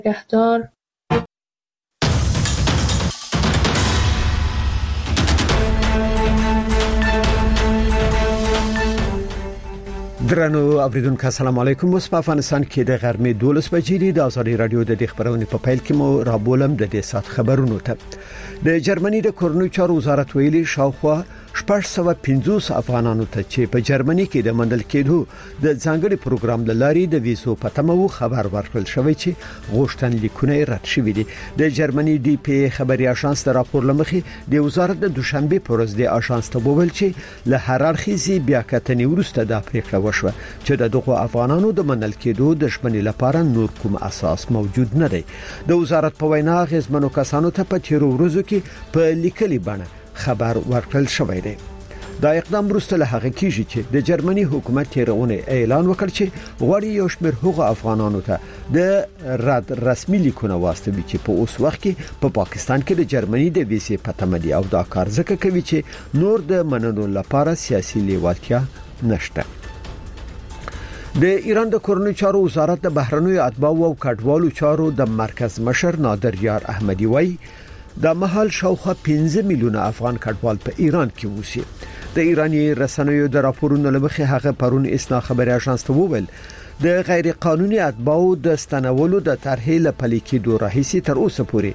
نگهدار. درنو اوریدونکو السلام علیکم. په افغانستان کې د غرمې 12 بجې د ازادي رادیو د خبرونې په پیل کې مو رابولم د دې سات خبرونو ته. د جرمني د کورنوي چارو وزارت ویلي شاوخوا 650 افغانانو ته چې په جرمني کې د منډل کېدو د ځانګړي پروګرام لاري د ویزو پتمو خبر ورکړل شوی چې غوښتن لیکونه رد شوی دي. د جرمني ډي پی خبري اژانس د راپور لمخې د وزارت د دوشنبه پر ورځ د اژانس ته وویل چې له هررخیزي بیا کتنې وروسته د پریکړه وشوه چې د دغو افغانانو د منډل کېدو د شمنې لپاره نور کوم اساس موجود نه دی. د وزارت په وینا غزمنو کسانو ته په تیرو ورځو کې په لیکلي بڼه خبر ورکړل شوی دی. دا اقدام وروسته له هغه کیږي چې د جرمني حکومت تیرونه اعلان وکړ چې غواړي یو شمېر هغو افغانانو ته د رد رسمي لیکونه واستوي چې په اوس وخت کې په پاکستان کې د جرمني د ویزې پتمدي او دا کار ځکه کوي چې نور د مننو لپاره سیاسي لیوالتیا نشته. د ایران د کورنوي چارو وزارت د بهرنیو اتباعو او کډوالو چارو د مرکز مشر نادر یار احمدی وایي د محل شاوخوا 15 میلیونه افغان کډوال په ایران کې اوسي. د ایرانی رسنیو د راپورونو لمخې هغه پرون اسنا خبري اژانس ته وویل د غیر قانوني اتباعو د ستنولو د طرحې لپاره کېدو راهیسي تر اوسه پورې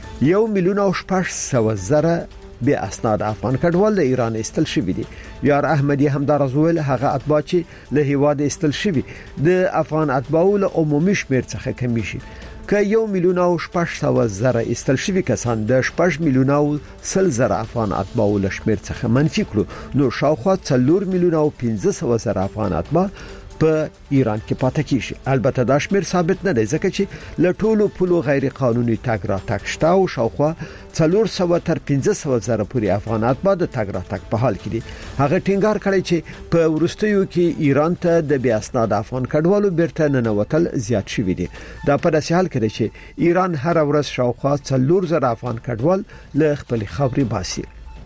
1,800,000 به اسناد افغان کډوال د ایران استل شوی دي. یار احمدی هم دا رزول هغه اتباع چې له هیواد استل شوی د افغان اتباعو له عمومي شمیر څخه کم شي که 1,800,000 استل شوی کسان د 8,000,000 افغان اتباعو له شمیر څخه منفي کړو نو شاوخوا 4,500,000 افغان اتباع په ایران کې پاتې کیږي. البته دا شمیر ثابت نه دی ځکه چې له ټولو پلو غیر قانوني تګ را تګ شته او شاوخوا 400 تر 500,000 پورې افغان اتباع د تګ را تګ په حال کې دي. هغه ټینګار کړی چې په ورستیو کې ایران ته د بیا اسناد افغان کډوالو بیرته ننوتل زیات شوی دي. دا په داسې حال کې دی چې ایران هر ورځ شاوخوا 4,000 افغان کډوال له خپل خاورې باسي.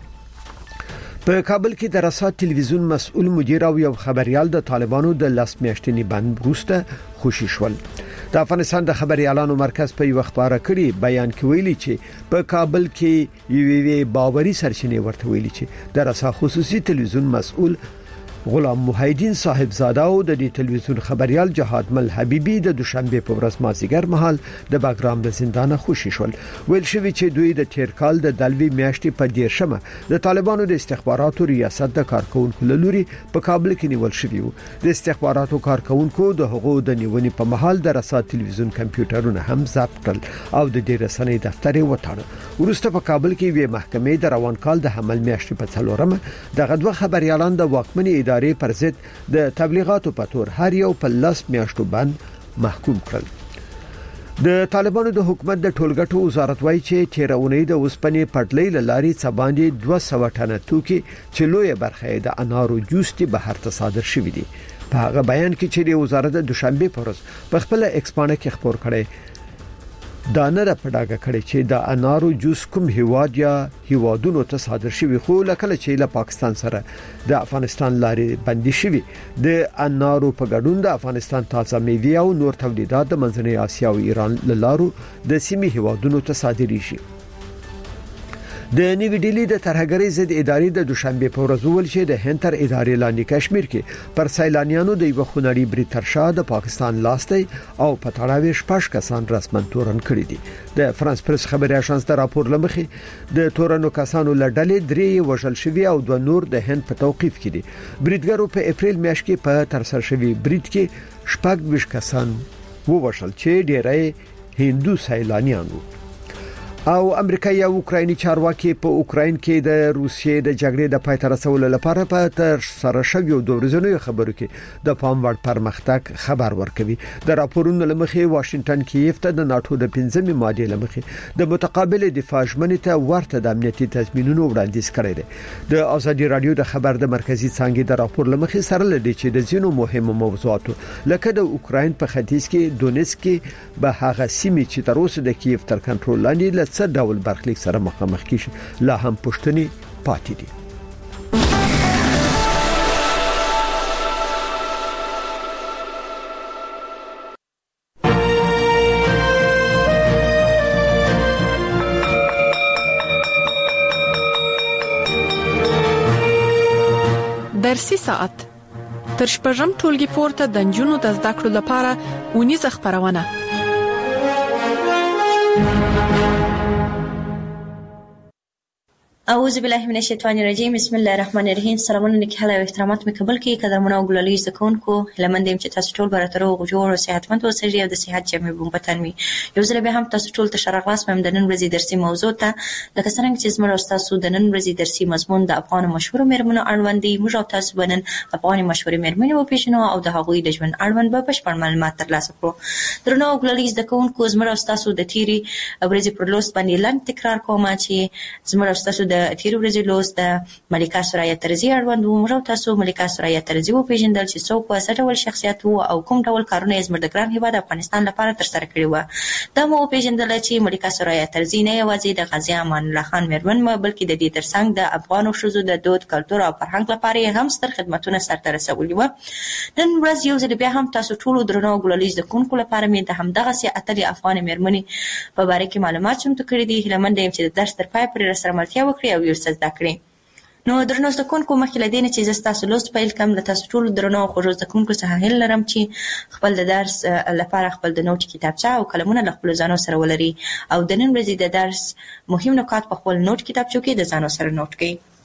په کابل کې د رسا ټلویزیون مسؤل مدیر او یو خبريال د طالبانو د لاس میاشتنی بند وروسته خوشی شول. د افغانستان د خبري اعلانو مرکز په یو خبره کړي بیان کې ویلي چې په کابل کې یو باوري سرچینې ورته ویلي چې د رسا خصوصي ټلویزیون مسؤل غلام محیدین صاحبزاده او د دې ټلویزیون خبريال جهاد مل حبیبي د دوشنبه په ورځ مازیګر مهال د باګرام د زندان خوشی شول. ویل شوی چې دوی د تیر کال د دلوي میاشتې په 10مه د طالبانو د استخباراتو ریاست د کارکونکو لوري په کابل کې نیول شوی وو. د استخباراتو کارکونکو د حقوقو د نیونې په محل د رسا ټلویزیون کمپیوټرونه هم ضبط کړل او د دې رسنۍ دفتر یې وټاړه. ورسته په کابل کې وی محکمې د روان کال د حمل میاشتې په 4مه د غدوه خبريالان د واکمنې پر ضد د تبلیغاتو په تور هر یو په لاس میاشتو بند محکوم کړل. د طالبانو د حکومت د ټولګټو وزارت وایي چې تیرونی د وسپنې پټلۍ لاري څباندې 200 ټنه توکي چې لوی برخه د انارو جوس ته بهر ته صادر شوې دي. په هغه بیان کې چې د وزارت د دوشنبه پر ورځ په خپل ایکسپانه کې خبر کړي دا نه پډاګه کړي چې د انارو جوس کوم هیواد یا هیوادونو ته صادر شوی خو لکه چې له پاکستان سره د افغانستان لاري بندي شوی. د انارو په ګډون د افغانستان تازه میوه او نور تولیدات د منځنۍ اسیا او ایران لارو د سیمې هیوادونو ته صادري شي. د نیوی ډیلی د ترهګری ضد ادارې د دوشنبه په ورځ ول چې د هنتر ادارې لاندې کشمیر کې پر سیلانیانو د یو خونړی برید تر شا د پاکستان لاسته او په تړاو شپږ کسان رسمن تورن کړی دي. د فرانس پریس خبري اژانس د راپور لمخې د تورنو کسانو لړډلې درې وژل شوی او دوه نور د هند په توقيف کې دي. بریدګرو په اپریل میاشت کې په تر سره شوی برید کې شپږ کسان ووژل چې ډېری هندو سیلانیان وو. او امریکایي او اوکرایني چارواکي په اوکراین کې د روسیې د جګړې د پای ته رسولو لپاره په تر سره شویو د ورځنیو خبرو کې د پام وړ پرمختګ خبر ورکوي. د راپورونو لمخې واشنگټن کیف ته د ناتو د 15مې ماده لمخې د متقابل دفاع ژمنې ته ورته د امنیتي تضمینونو وړاندیز کړی دی. د ازادي رادیو د خبر د مرکزی څنګه د راپور لمخې سره لدی چې د ځینو مهمو موضوعاتو لکه د اوکراین په ختیځ کې دونیسک کې به هغه سیمې چې تر اوسه د کیف تر کنټرول لاندې څه ډول برخلیک سره مخامخ کیږي لا هم پښتني پاتې دي. درسي ساعت تر شپږم ټولګي پورته د نجونو د زده کړو لپاره ونیزه خپرونه. اعوذ بالله من الشیطان الرجیم. بسم الله الرحمن الرحیم. سلامونه نیکه او احترامات مې قبول کړئ. قدرمنو او ګلالي زکونکو لمن دې چې تاسو ټول براترو غوړ او صحتمند اوسئ او د صحت جامې بومبتن وي. یو ځل به هم تاسو ټول ته شرغلاس مې د نن ورځې درسي موضوع ته لکه څنګه چې زموږ استادو د نن ورځې درسي مضمون د افغان مشهور مېرمنو اړوند دی. موږ او تاسو بنن افغان مشهور مېرمنې وپیژنو او د هغوی د ژوند اړوند به بشپړ معلومات ترلاسه کړو. درنو ګلالي زکونکو زموږ استادو د تیری ورځې پر لوست باندې لاندې تکرار کوم چې زموږ استادو د تیری ورځې د ملکه سرایه ترزی اړوند موږ تاسو ملکه سرایه ترزی وپیژندل چې څوک و څه ډول شخصیت وو او کوم ډول کارونه یې زموږ د ګران هیواد افغانستان لپاره ترسره کړي وو. دا مو وپیژندل چې ملکه سرایه ترزی نه یوازې د غازی امان الله خان مېرمن بلکې د دې ترڅنګ د افغانو ښځو د دود کلتور او فرهنګ لپاره هم ستر خدمتونه سرته رسولي وو. نن ورځ یو ځل بیا هم تاسو ټول درنو ګلالي زکونکو لپاره مې د همدغه سي اتلې افغان مېرمنې په اړه کې معلومات چمتو کړي دي. هیله مند یم چې د درس تر پای پورې سره ملتیا وکړي او یو څه زده کړئ. نو درنو زکونکو مخکې له دې چې زه تاسو لوست پیل کوم له تاسو ټول درنو خوږو زکونکو څخه هیله لرم چې خپل د درس لپاره خپل د نوٹ کتابچه او قلمونه له خپل ځانو سره ولري او د نن ورځې د درس مهم نکات په خپل نوٹ کتابچو کې د ځانو سره نوٹ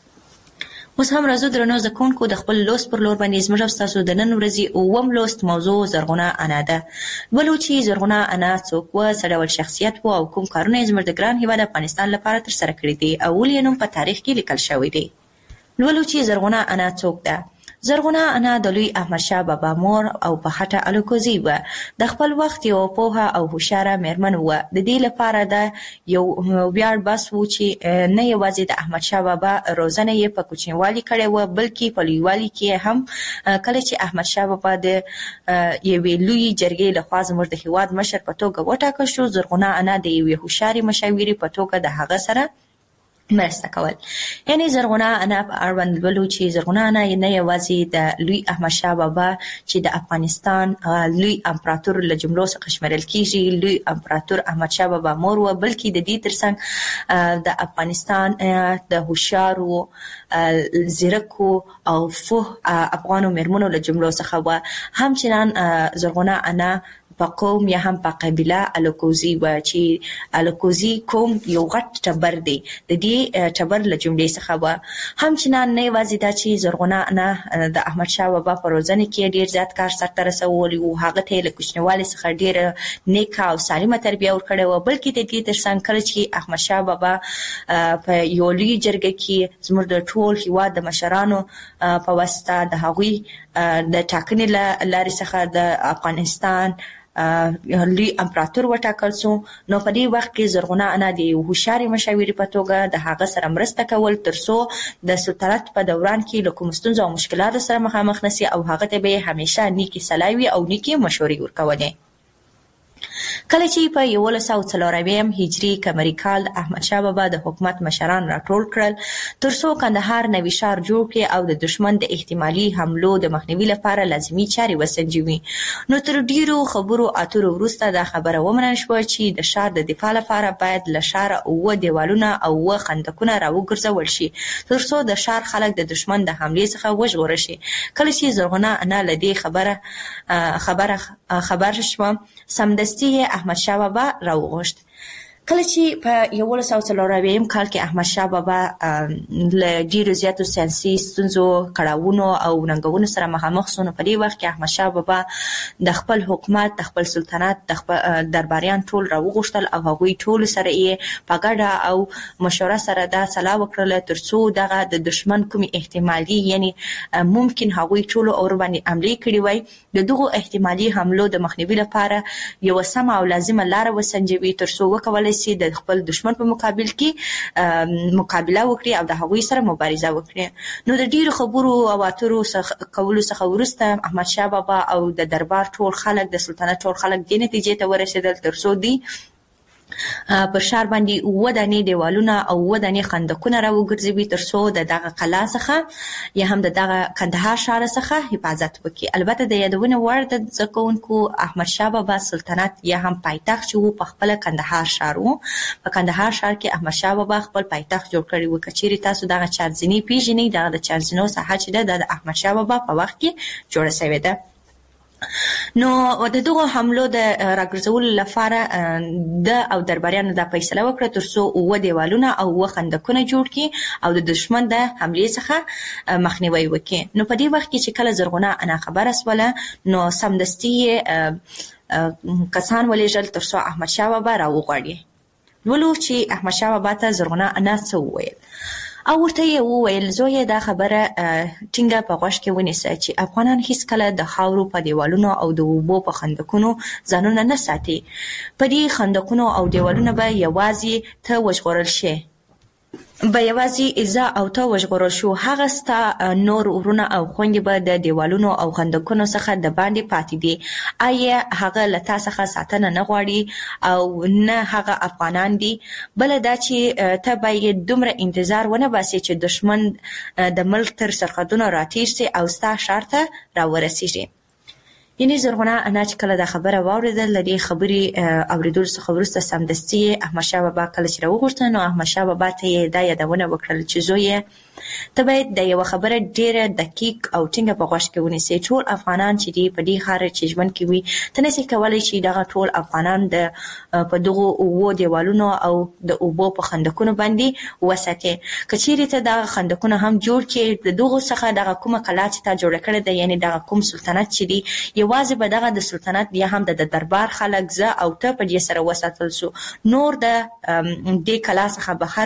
کړئ. اوس هم راځو درنو زکونکو د خپل لوست پر لور باندې زموږ تاسو د نن ورځې اووم لوست موضوع زرغونه انا ده. ولو چې زرغونه انا څوک و څه ډول شخصیت و او کوم کارونه یې زموږ د ګران هیواد افغانستان لپاره ترسره کړي دي او ولې نوم په تاریخ کې لیکل شوی دی. ولو چې زرغونه انا څوک ده. زرغونه انا د لوی احمد شاه بابا مور او په خټه الوکوزي و. د خپل وخت یو پوهه او هوښیاره مېرمن و. د دې لپاره د یو ویاړ بس و چې نه یوازې د احمد شاه بابا روزنه یې په کوچنیوالي کړې و بلکې په لویوالي کې هم کله چې احمد شاه بابا د یوې لوی جرګې لخوا زموږ د هیواد مشر په توګه وټاکل شو زرغونه انا د یوې هوښیارې مشاورې په توګه د هغه سره مرسته کول. یعنی زرغونه انا په اړوند ولو چې زرغونه انا نه یوازې د لوی احمد شاه بابا چې د افغانستان لوی امپراتور له جملو څخه شمیرل کیږي لوی امپراتور احمد شاه بابا مور و بلکې د دې ترڅنګ د افغانستان د هوښیارو زیرکو او فوه افغانو مېرمنو له جملو څخه و. همچنان زرغونه انا په قوم یا هم په قبیله الوکوزي و چې الوکوزي قوم یو غټ ټبر دی د دې ټبر له جملې څخه و. همچنان نه یوازې دا چې زرغونه انا د احمد شاه بابا په روزنه کې ډیر زیات کار سرته رسولی او هغه ته له کوچنیوالي څخه ډیر نیک او سالمه تربیه ورکړې و بلکې د دې ترڅنګ کله چې احمد شاه بابا په یو لوی جرګه کې زموږ د ټول هیواد د مشرانو په واسطه د هغوی د ټاکنې لارې څخه د افغانستان لوی امپراتور وټاکل شو نو په دې وخت کې زرغونه انا د هوښیارې مشاورې په توګه د هغه سره مرسته کول ترڅو د سلطنت په دوران کې له کوم ستونزو او مشکلاتو سره مخامخ نشي او هغه ته به همیشه نیکی سلاوي او نیکی مشورې ورکولې. کله چې په 1140 هجری قمری کال احمد شاه بابا د حکومت مشران راټول کړل ترڅو کندهار نوي ښار جوړ کړي او د دشمن د احتمالي حملو د مخنیوي لپاره لازمي چارې وسنجوي. نو تر ډیرو خبرو اترو وروسته دا خبره ومنل شوه چې د ښار د دفاع لپاره باید له ښاره اوه دیوالونه او اوه خندقونه راوګرځول شي ترڅو د ښار خلک د دشمن د حملې څخه وژغورل شي. کله چې زرغونه انا له دې خبر شوه سمدستي احمد شاه بابا راوغوښت. کله چې په 1140 کال کې احمد شاه بابا له ډیرو زیاتو سیاسي ستونزو کړاوونو او ننګونو سره مخامخ شو نو په دې وخت کې احمد شاه بابا د خپل حکومت د خپل سلطنت د خپل درباریان ټول راوغوښتل او هغوی ټول سره یې په ګډه او مشوره سره دا سلا وکړله ترڅو دغه د دشمن کومي احتمالي یعنی ممکن هغوی ټول اور باندې حمله کړي وای د دغه احتمالي حملو د مخنیوي لپاره یو سم او لازمه لار وسنجوي ترڅو وکولای شي د خپل دشمن په مقابل کې مقابله وکړي او د هغوی سره مبارزه وکړي. نو د ډیرو خبرو او اترو کولو څخه وروسته احمد شاه بابا او د دربار ټول خلک د سلطنت ټول خلک دې نتیجې ته ورسېدل ترڅو دی پر شار باندې ودانې دیوالونه او ودانې خندقونه راوګرځوي ترڅو د دغه قلا څخه یا هم د دغه کندهار شار څخه حفاظت وکړي. البته د یادونه وړ د ځکونکو احمد شاه بابا سلطنت یا هم پایتخت چې په خپل کندهار شار وو. په کندهار شار کې احمد شاه بابا خپل پایتخت جوړ کړی و. کچېرې تاسو دغه چارزنی پیژنئ، دغه د چارزنو ساحه چې د احمد شاه بابا په وخت کې جوړه شوې ده. نو د دغه حملو د راګرځولو لپاره د او درباریانو د فیصله وکړه ترڅو و دیوالونه او و خندقونه جوړ کړي او د دشمن د حملې څخه مخنیوي وکړي. نو په دې وخت کې چې کله زرغونه انا خبره سوله نو سمدستي کسان ولېږل ترڅو احمد شاه بابا راوغواړي. ولو چې احمد شاه بابا ته زرغونه انا څه وویل او ورته یې وویل زویه دا خبره ټینګه په غوږ کې ونیسه چې افغانان هیڅکله د خاورو په دیوالونو او د اوبو په خندقونو ځانونه نه ساتي. په دې خندقونو او دیوالونو به یوازې ته وژغورل شي، به یوازې زه او ته وژغورل شو. هغه ستا نور ورونه او خویندې به د دیوالونو او خندقونو څخه د باندې پاتې دي. آیا هغه له تا څخه ساتنه نه غواړي او نه هغه افغانان دي؟ بله دا چې ته باید دومره انتظار ونه باسې چې دشمن د ملک تر سرحدونو راتېر سي او ستا ښار ته راورسېږي. یعنې زرغونه انا چې کله دا خبره واورېدل له دې خبرې اورېدلو څخه وروسته سمدستي احمدشاه بابا کله چې راوغوښته نو احمدشاه بابا ته یې دا یادونه وکړل چې زویه ته باید د یوه خبره ډېره دقیق او ټینګه په غوږ کې ونیسې. ټول افغانان چې دي په دې ښار چې ژوند کوي ته نسې کولی چې دغه ټول افغانان په دغو اوو دیوالونو او د اوبو په خندقونو باندې وساتې. که چیرې ته دغه خندقونه هم جوړ کړې د دغو څخه دغه کومه قلا چې تا جوړه کړې ده یعنې دغه کوم سلطنت چې دی یوازې به دغه د سلطنت یا هم د دربار خلک زه او ته په دې سره وساتل شو. نور د دې کلا څخه بهر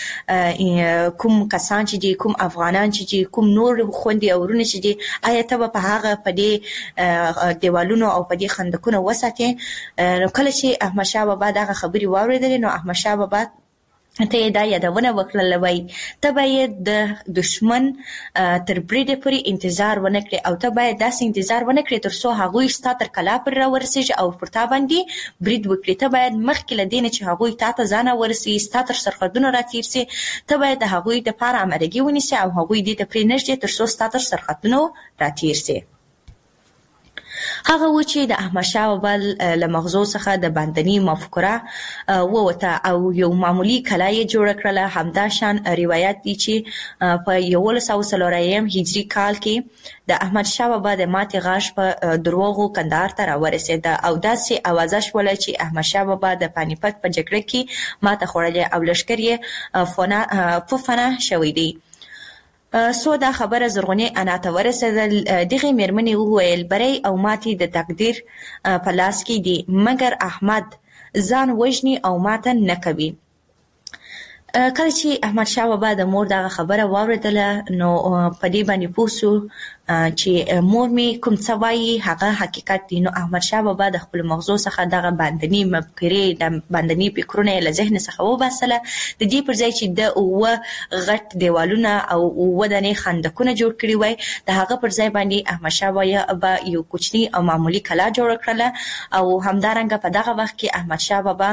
کوم کسان چې دي کوم افغانان چې دي کوم نور خويندې او ورونه چې دي آیا ته به په هغه په دې دیوالونو او په دې خندقونو وساتې؟ کله چې احمدشاه بابا دغه خبرې واورېدلې نو احمدشاه بابا ته دا یادونه وکړل وای ته باید د دشمن تر بریده پورې انتظار ونه کړې او ته باید داسې انتظار ونه کړې تر څو هغوی ستا تر کلا پر راورسېږي او پر تا باندې برید وکړي. ته باید مخکې له دې نه چې هغوی تا ته ځان ورسوي ستا تر سرحدونو راتېر سي ته باید د هغوی دپاره امادګي ونیسې او هغوی دې ته پرېنږدې تر څو ستا تر سرحدونو راتېر سي. هغه و چې د احمدشاه بابا له مغزو څخه د باندني مفکوره ووته او یو معمولي کلا یې جوړه کړله. همدا شان روایت دی چې په 1140 هجري کال کې د احمدشاه بابا د ماتې غاښ په دروغو کندهار ته راورسېده او داسې اوازه شوله چې احمدشاه بابا د پانیپت په جګړه کې ماته خوړلې او لښکر یې فنا شوی دی. سو دا خبره زرغونې انا ته ورسېدل. دغې مېرمنې وویل بری او ماتې د تقدیر په لاس کې دي مګر احمد ځان وژني او ماته نه کوي. کله چې احمدشاه بابا د مور دغه خبره واورېدله نو په دې باندې پوه شو چې مور مې کوم څه وایي هغه حقیقت دی. نو احمدشاه بابا د خپل مغزو څخه دغه باندني مفکورې د باندني فکرونه یې له ذهن څخه وباسله. د دې پر ځای چې د اووه غټ دیوالونه او اووه دانې خندقونه جوړ کړي وای د هغه پر ځای باندې احمدشاه بابا یو کوچني او معمولي کلا جوړه کړله او همدارنګه په دغه وخت کې احمدشاه بابا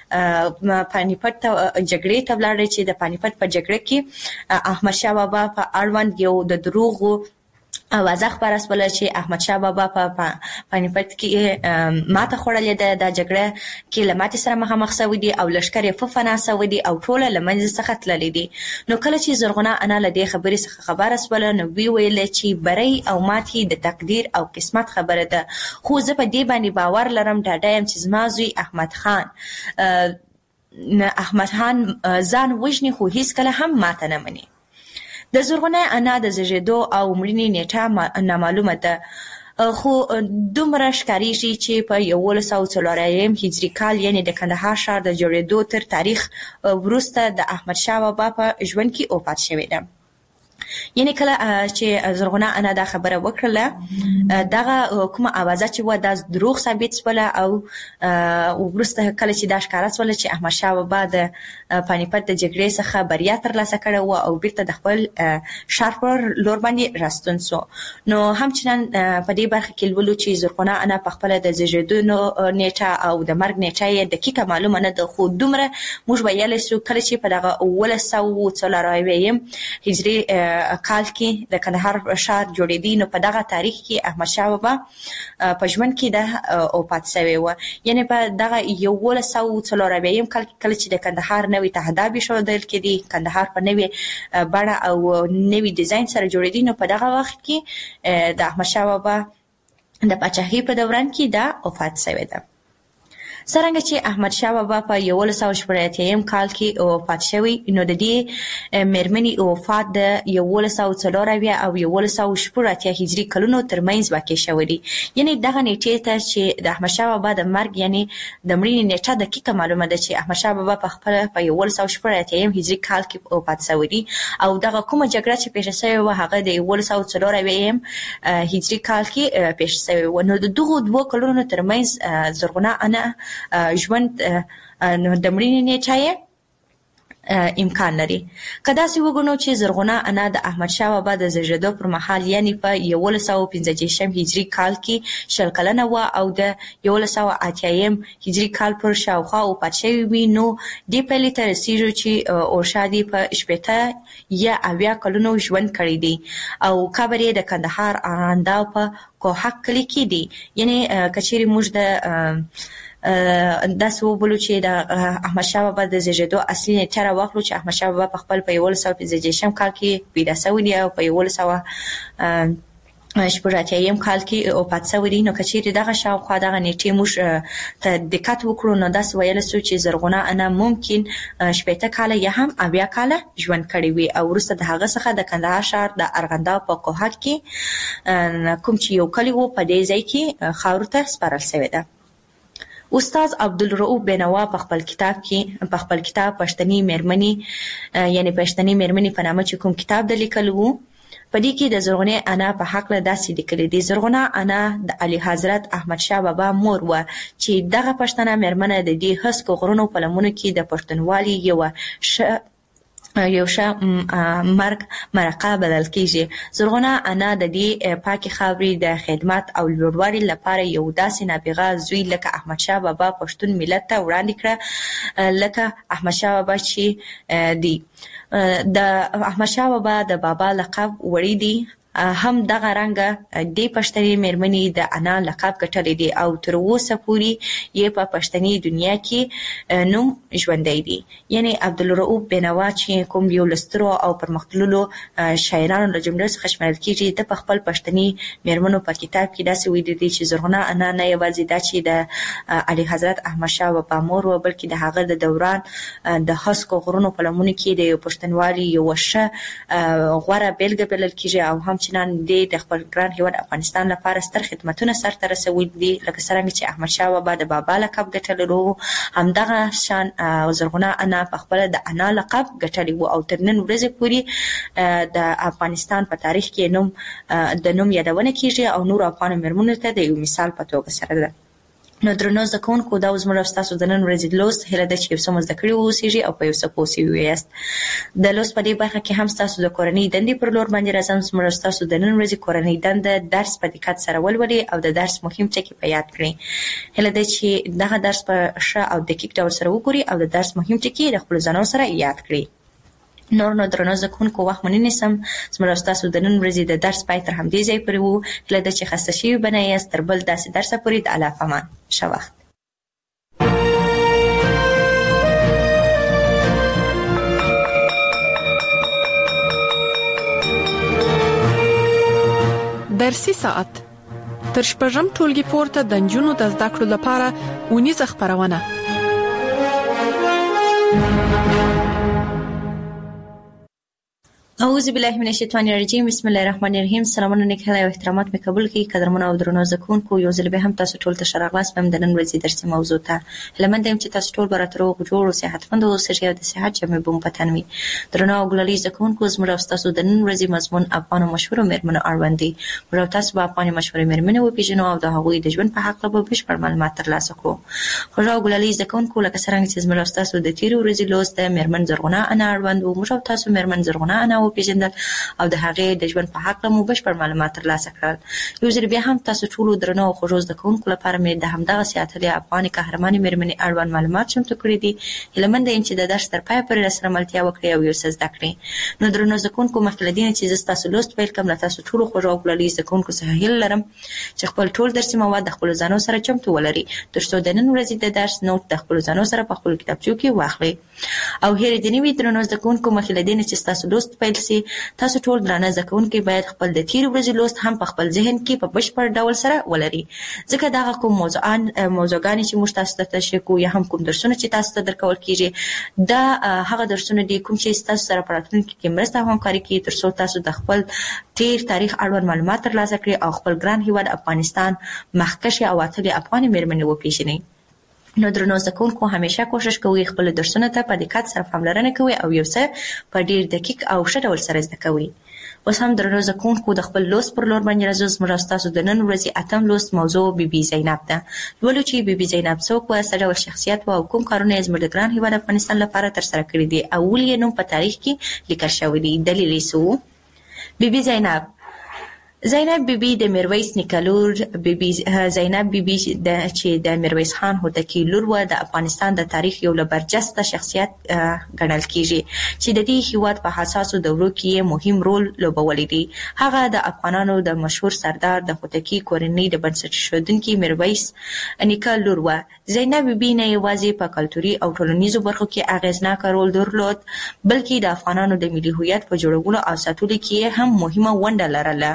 پانیپت ته جګړې ته ولاړ چې د پانیپت په جګړه کې احمدشاه بابا په اړوند یو د دروغو اوازه خبره سوله چې احمدشاه بابا په پانیپت کې ماته خوړلې ده. د جګړه کې له ماتې سره مخامخ شوی دي او لښکر یې فنا شوی دي او ټوله له منځه څخه تللي دي. نو کله چې زرغونه انا له دې خبرې څخه خبره سوله نو وی ویل چې بری او ماتې د تقدیر او قسمت خبره ده خو زه په دې باندې باور لرم ډاډه یم چې زما زوی احمد خان ځان وژني خو هیڅکله هم ماته نه مني. د زرغونه انا د زیږېدو او مړینې نیټه نامعلومه ده خو دومره ښکارېږي چې په 1140 هجري کال یعنې د کندهار ښار د جوړېدو تر تاریخ وروسته د احمدشاه بابا په ژوند کې وفات شوې ده. یعنی کله چې زرغونه انا دا خبره وکړه دغه کومه اوازه چې و د دروغ ثابت شول او ورسته کله چې دا ښکارا شول چې احمد شاه بابا د پانیپت د جګړې څخه بریا ترلاسه کړه و او بیرته د خپل ښار پر لور باندې راستون شو. نو همچنان په دې برخه کې ولولو چې زرغونه انا په خپل د زیږیدو نیټه او د مرګ نیټه یې دقیقه معلومه نه ده، خو دومره موږ ویلی شو کله چې په دغه 1940 هجري کال کې د کندهار ښار جوړېدی نو په دغه تاریخ کې احمد شاه بابا په ژوند کې د وفات شوی و. یعنی په دغه 1940 کال کې کله چې د کندهار نوې تهداب شودل کېدی، کندهار په نوې بڼه او نوې ډیزاین سره جوړېدی، نو په دغه وخت کې د احمد شاه بابا د پاچاهۍ په دوران کې دا وفات شوی ده. څرنګه چې احمد شاه بابا په 1980 کال کې وفات شوی نو د دې مېرمنې وفات د 1940 او 1980 هجري کلونو ترمنځ واقع شوی دی. یعنی دغه نیټه ته چې د احمد شاه بابا د مرګ یعنی د مړینې نیټه دقیقه معلومه ده چې احمد شاه بابا په خپل په 1980 هجري کال کې وفات شوی دی او دغه کومه جګړه چې پیښه شوې و هغه د 1940 هجري کال کې پیښه شوې و. نو د دغه دوه کلونو ترمنځ زرغونه انا ژوند د مړینې نیټه امکان لري. کدا سی وګونو چې زرغونه انا د احمد شاه بابا د زیږیدو پر مهال یعنی په 1915 هجري کال کې 20 کلنه و او د 1980 هجري کال پر شاوخوا وفات شوی وي، نو دې پلي ته رسیږي چې اورشادي په 80 یا 80 کلونو ژوند کړی دی او قبر یې د کندهار ارغنداو په کوهک کلی کې دی. یعنی کچېری موږ د داس وبلو چې د احمد شاه بابا د زیږیدو اصلي نیټه راواخلو چې احمد شاه بابا په خپل په 1915 کال کې پیدا شوی دی او په 1980 کال کې وفات شوی دی. نو کچېری دغه شاوخوا دغه نیټه موږ ته دقت وکړو نو داس ویل شو چې زرغونه انا ممکن 80 کال یا هم 80 کال ژوند کړی وي او وروسته د هغه څخه د کندهار ښار د ارغنداو په کوهک کې کوم چې یو کلی و په دې ځای کې خاور ته سپارل شوی ده. استاد عبدالرؤف بینوا په خپل کتاب پښتني مېرمنې یعنی پښتني مېرمنې په نامه چې کوم کتاب د لیکلو په دې کې د زرغونه انا په حق له داسې لیکلي دي. زرغونه انا د علي حضرت احمد شاه بابا مور و چې دغه پښتنه مېرمنه د دې هسکو غرونو په لمنو کې د پښتونوالي یو ښه مرقه بدل کیږي. زرغونه انا د دې پاکي خاورې د خدمت او لوړوالي لپاره یو داسې نابغه زوی لکه احمد شاه بابا پښتون ملت ته وړاندې کړ لکه احمد شاه بابا چې دی. د احمد شاه بابا د بابا لقب وړي دی هم دغه رنګه د پښتني مېرمنې د انا لقب ګټلې دي او تر اوسه پورې یې په پښتني دنیا کې نوم ژوندی دی. یعنی عبدالرؤف بینوا چې کوم یو لسترو او پرمختللو شاعرانو له جملې څخه شمارل کیږي د خپل پښتني مېرمنو په کتاب کې داسې ویلي دي چې زرغونه انا نه یوازې دا چې د علي حضرت احمد شاه بابا مور و بلکې د هغه د دوران د هسکو غرونو په لمنو کې د پښتونوالي یو ښه غوره بیلګه بلل کیږي او هم چنان د خپل ګران هیواد افغانستان لپاره ستر خدمتونه سرته رسولي دي لکه څنګه چې احمد شاه بابا د بابا لقب ګټلو همدغه شان زرغونه انا په خپل د انا لقب ګټلی و او تر نن ورځې پورې د افغانستان په تاریخ کې د نوم یادونه کیږي او نور افغان مېرمنو ته د یو مثال په توګه سره ده. نو درنو زده کوونکو دا زموږ تاسو د نن ورځې لوست هله د چې یو زده کړی اوسېږي او په یو څه پوه شوي یاست. د لوست په دې برخه کې هم تاسو د کورنۍ دندې پر لور باندې راځم. زموږ تاسو د نن ورځې کورنۍ دنده درس په دقت سره ولولئ او د درس مهم ټکي په یاد کړئ. هله د چې دغه درس په ښه او دقیق ډول سره وګورئ او د درس مهم ټکي د خپل ځانونو سره یاد کړئ. نو درنو زده کوونکو وخت مونږ نیسم. زموږ تاسو د نن ورځې د درس پای تر همدې ځای پورې وو. هله د چې خسته شوي بنه یاست تر بل داسې درس پورې د الله امان. ښه وخت. درسي ساعت تر شپږم ټولګي پورته د نجونو د زده کړو لپاره ونیزه خبرونه. او اعوذ بالله من الشیطان الرجیم. بسم الله الرحمن الرحیم. سلامونه نیک او احترامات مې قبول کړئ. قدرمن او درنو زکونکو، یو ځل به هم تاسو ټول ته شراغلاس پم د نن ورځې درسي موضوع ته لمنده چې تاسو ټول براتر او جوړ او صحتمند او سړي د صحت جمع بوم پتنوي. درنو او ګلالي زکونکو، زموږ تاسو د نن ورځې مضمون افغان مشهور مېرمنو اړوند دي. موږ تاسو په افغان مشهور مېرمنو او پیژنو او د هغوی د ژوند په حق به بشپړ معلومات ترلاسه کړو. خو او ګلالي زکونکو، لکه څنګه چې زموږ تاسو د تیر ورځې لوست د مېرمن زرغونه انا اړوند او موږ تاسو مېرمن زرغونه انا او پیژندل او د هغه د ژوند په حق مو بشپړ معلومات ترلاسه کړل. یو ځل بیا هم تاسو ټول درنو او خوږو زکونکو لپاره مې د همدغه سیاتلې افغاني قهرماني مېرمنې اړوند معلومات چمتو کړی دي. هیلمند یم چې د درس تر پای پورې سره ملتیا وکړئ او یو څه زده کړئ. نو درنو زکونکو، مخکې له دې چې تاسو لوست پیل کوم، تاسو ټول خوږو او ګلالي زکونکو څخه هیله لرم چې خپل ټول درسي مواد د خپل ځانو سره چمتو ولرئ، ترڅو د نن ورځې د درس نوٹ د خپل ځانو سره په خپل کتابچو کې واخلئ. او هیره دې نیوي درنو زکونکو، مخکې له دې چې تاسو لوست پیل سي، تاسو ټول درنه زکونکو باید خپل د تیر ورځې لوست هم په خپل ذهن کې په بشپړ ډول سره ولري، ځکه دا کوم موضوعګانی چې موږ تاسو ته تشریح کوو یا هم کوم درسونه چې تاسو ته درکول کیږي، دا هغه درسونه دي کوم چې تاسو سره په راتلونکي کې مرسته او همکاري کوي، ترڅو تاسو د خپل تیر تاریخ اړوند معلومات ترلاسه کړئ او خپل ګران هیواد افغانستان مخکښ او اتلې افغاني مېرمنې وپیژنئ. نو درنو زکونکو، همیشه کوشش کوئ خپل درسونه ته په دقت سره پاملرنه کوئ او یو څه په ډیر دقیق او ښه ډول سره زده کوئ. اوس هم درنو زکونکو، د خپل لوست پر لور باندې راځو. زموږ تاسو د نن ورځې اتم لوست موضوع بیبي زینب ده. لولو چې بیبي زینب څوک و، څه ډول شخصیت و او کوم کارونه یې زموږ د ګران هیواد افغانستان لپاره ترسره کړي دي او ولې یې نوم په تاریخ کې لیکل شوی دی. دلیل یې څه و؟ بیبي زینب بیبي د میرویس نیکه لور، زینب بیبي چې د میرویس خان هوتکی لور و، د افغانستان د تاریخ یو له برجسته شخصیت ګڼل کیږي چې د دې هیواد په حساسو دورو کې مهم رول لوبولی دی. هغه د افغانانو د مشهور سردار د هوتکی کورنۍ د بنسټ ایښودونکي میرویس نیکه لور و. زینب بیبي نه یوازې په کلتوري او ټولنیزو برخو کې اغیزناک رول درلود، بلکې د افغانانو د ملي هویت په جوړولو او ساتلو کې هم مهمه ونډه لرله.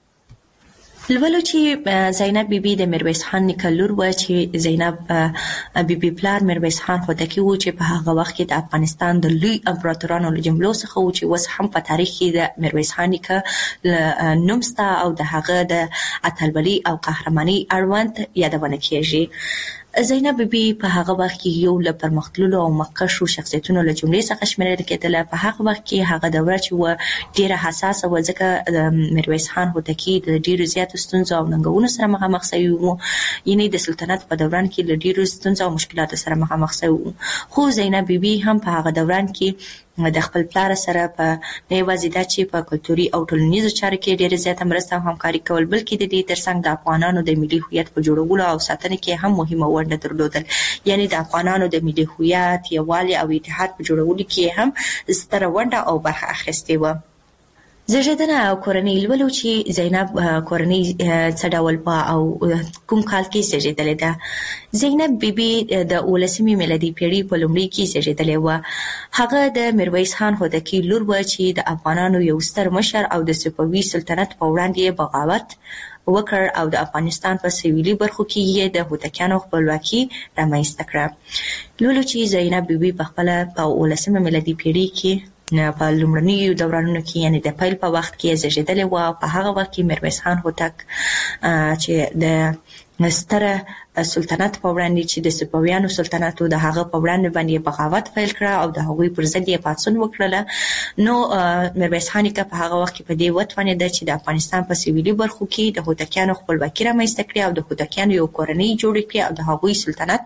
لولو چې زینب بیبي د میرویس خان نیکه لور و، چې زینب بیبي پلار میرویس خان هوتکی و چې په هغه وخت کې د افغانستان د لوی امپراتورانو له جملو څخه و، چې اوس هم په تاریخ کې د میرویس خان نیکه نوم شته او د هغه د اتلولۍ او قهرمانۍ اړوند یادونه کیږي. زینب بیبي په هغه وخت کې یو له پرمختللو او مخکښو شخصیتونو له جملې څخه شمیرل کېدله. په هغه وخت کې هغه دوره چې و ډیره حساسه و، ځکه د میرویس خان هوتکی د ډیرو زیاتو ستونزو او ننګونو سره مخامخ شوی و، یعنې د سلطنت په دوران کې له ډیرو ستونزو او مشکلاتو سره مخامخ شوی و. خو زینب بیبي هم په هغه دوران کې د خپل پلار سره په نه یوازې دا چې په کلتوري او ټولنیزو چارو کې ډېره زیاته مرسته او همکاري کول، بلکې د دې ترڅنګ د افغانانو د ملي هویت په جوړولو او ساتنه کې هم مهمه ونډه درلودل. یعنې د افغانانو د ملي هویت، یووالي او اتحاد په جوړولو کې هم ستره ونډه او برخه اخیستې وه. زیږیدنه او کورنۍ. لولو چې زینب کورنۍ څه ډول وه او کوم کال کې زیږیدلې ده. زینب بیبي د 19مې میلادي پیړۍ په لومړي کې زیږیدلې وه. هغه د میرویس خان هوتکی لور وه چې د افغانانو یو ستر مشر او د صفوي سلطنت په وړاندې بغاوت وکړ او د افغانستان په سویلي برخو کې یې د هوتکیانو خپلواکي رامنځته کړه. لولو چې زینب بیبي په خپله په 19مه میلادي پیړۍ کې په لومړنیو دورانونو کې، یعنې د پیل په وخت کې زیږیدلې وه. په هغه وخت کې میرویس خان هوتک چې د ستره سلطنت په وړاندې چې د صفویانو سلطنت د هغه په وړاندې باندې بغاوت پیل کړه او د هغوی پر ضد یې پاڅون وکړله. نو میرویس خان نیکه په هغه وخت کې په دې وتوانېده چې د افغانستان په سویلي برخو کې د هوتکیانو خپلواکي رامنځته کړي او د هوتکیانو یو کورنۍ جوړه کړي او د هغوی سلطنت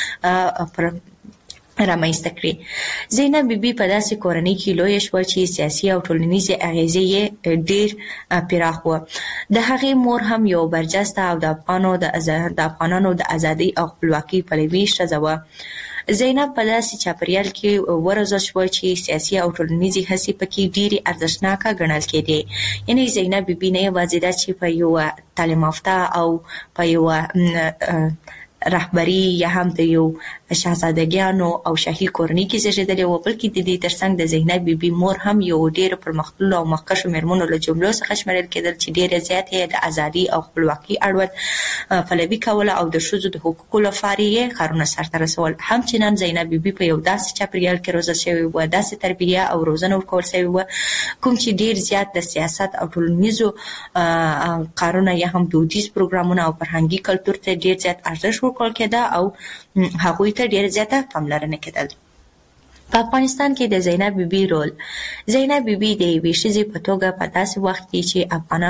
پر رامنځته کړي. زینب بیبي په داسې کورنۍ کې لویه شوه چې سیاسي او ټولنیزې اغیزې یې ډېر پراخ وه. د هغې مور هم یو برجسته او د افغانانو د ازادۍ او خپلواکۍ پلوي ښځه وه. زینب په داسې چاپریال کې وروزل شوه چې سیاسي او ټولنیزې هڅې پکې ډېرې ارزښتناکه ګڼل کېدې. یعنې زینب بیبي نه یوازې دا چې په یوه تعلیم یافته او په یوه رهبری یا هم د یو شاهزادګانو او شاهي کورنۍ کې زیږېدلې و، بلکې د دې ترڅنګ د زینب بیبي مور هم یو ډېر پرمختللو او مخکښو مېرمنو له جملو څخه شمیرل کېدل چې ډېرې زیاتې د ازادي او خپلواکۍ اړوند پلوي کوله او د ښځو د حقوقو لپاره یې کارونه سرته رسول. همچنان زینب بیبي په یو داسې چاپریال کې روزل شوې وه، داسې تربیه او روزنه ورکول شوې وه کوم چې ډېر زیات د سیاست او ټولنیزو کارونه یا هم دودیز پروګرامونه او فرهنګي کلتور ته ډېر زیات ارزښت ورکول کېده او هغوی ته ډېر زیاته پاملرنه کېدل. په افغانستان کې د زینب بیبي رول. زینب بیبي د یوې ښځې په توګه په داسې وخت کې چې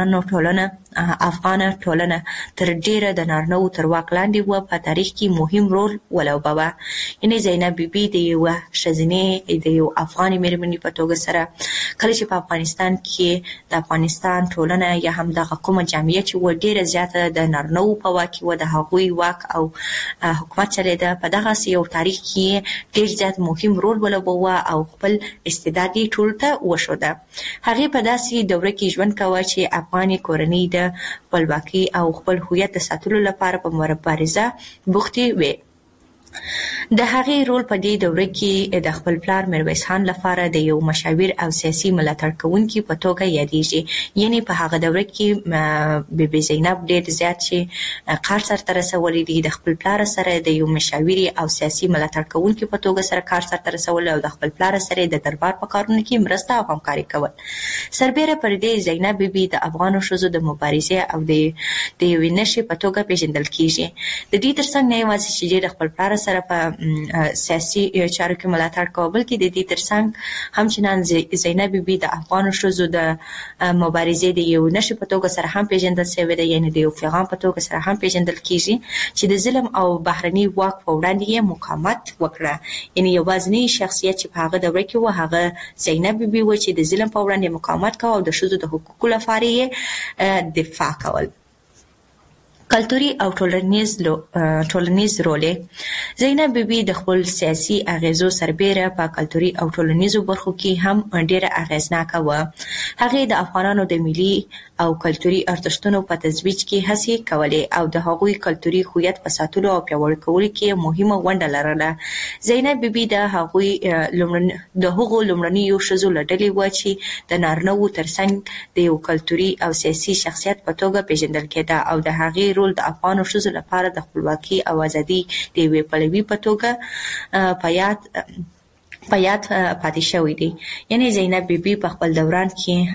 افغانه ټولنه تر ډېره د نارینه‌وو تر واک لاندې وه په تاریخ کې مهم رول ولوباوه. یعنې زینب بیبي د یوه ښځینې د یو افغانې مېرمنې په توګه سره کله چې په افغانستان کې د افغانستان ټولنه یا هم دغه کومه جامعه چې وه ډېره زیاته د نارینه‌وو په واک کې وه، د هغوی واک او حکومت چلېده، په دغسې یو تاریخ کې ډېر زیات مهم رول ولوباوه او خپل استعداد یې ټولو ته وښوده. هغې په داسې دوره کې ژوند کاوه چې افغاني کورنۍ د خپلواکۍ او خپل هویت د ساتلو لپاره په مبارزه بوختې وې. د هغې رول په دې دوره کې د خپل پلار میرویس خان لپاره د یو مشاور او سیاسي ملاتړ کوونکي په توګه یادېږي. یعنې په هغه دوره کې بیبي زینب ډېر زیات چې کار سرته رسولی دی، د خپل پلار سره د یو مشاوري او سیاسي ملاتړ کوونکي په توګه سره کار سرته رسول او د خپل پلار سره د دربار په کارونو کې مرسته او همکاري کول. سربیره پر دې زینب بیبي د افغانو ښځو د مبارزې او د یوې نښې په توګه پیژندل کیږي. د دې ترڅنګ نه یوازې چې د خپل پلار سره په سیاسي چارو کې ملاتړ کوي، بلکې د دې ترڅنګ همچنان زینب بیبي د افغانو ښځو د مبارزې د یو نښې په توګه سره هم پیژندل شوې ده، یعنې د یو پیغام په توګه سره هم پیژندل کیږي چې د ظلم او بهرني واک په وړاندې یې مقاومت وکړه. یعنې یوازینی شخصیت چې په هغه دوره کې و هغه زینب بیبي و چې د ظلم په وړاندې مقاومت کوه او د ښځو د حقوقو لپاره یې دفاع کول. کلتوري او ټولنیز رول. زینب بیبي د خپل سیاسي اغیزو سربیره په کلتوري او ټولنیزو برخو کې هم ډیره اغیزناکه وه. هغې د افغانانو د ملي او کلتوري ارزښتونو په ترویج کې هڅې کولې او د هغوی کلتوري هویت په ساتلو او پیاوړي کولو کې مهمه ونډه لرله. زینب بیبي د هغو لومړنیو ښځو له ډلې وه چې د نارینه‌وو ترڅنګ د یو کلتوري او سیاسي شخصیت په توګه پیژندل کېده او د هغې رول د افغانو ښځو لپاره د خپلواکۍ او ازادۍ د یوې پلوي په توګه په یاد پاتې شوی دی. یعنې زینب بیبي په خپل دوران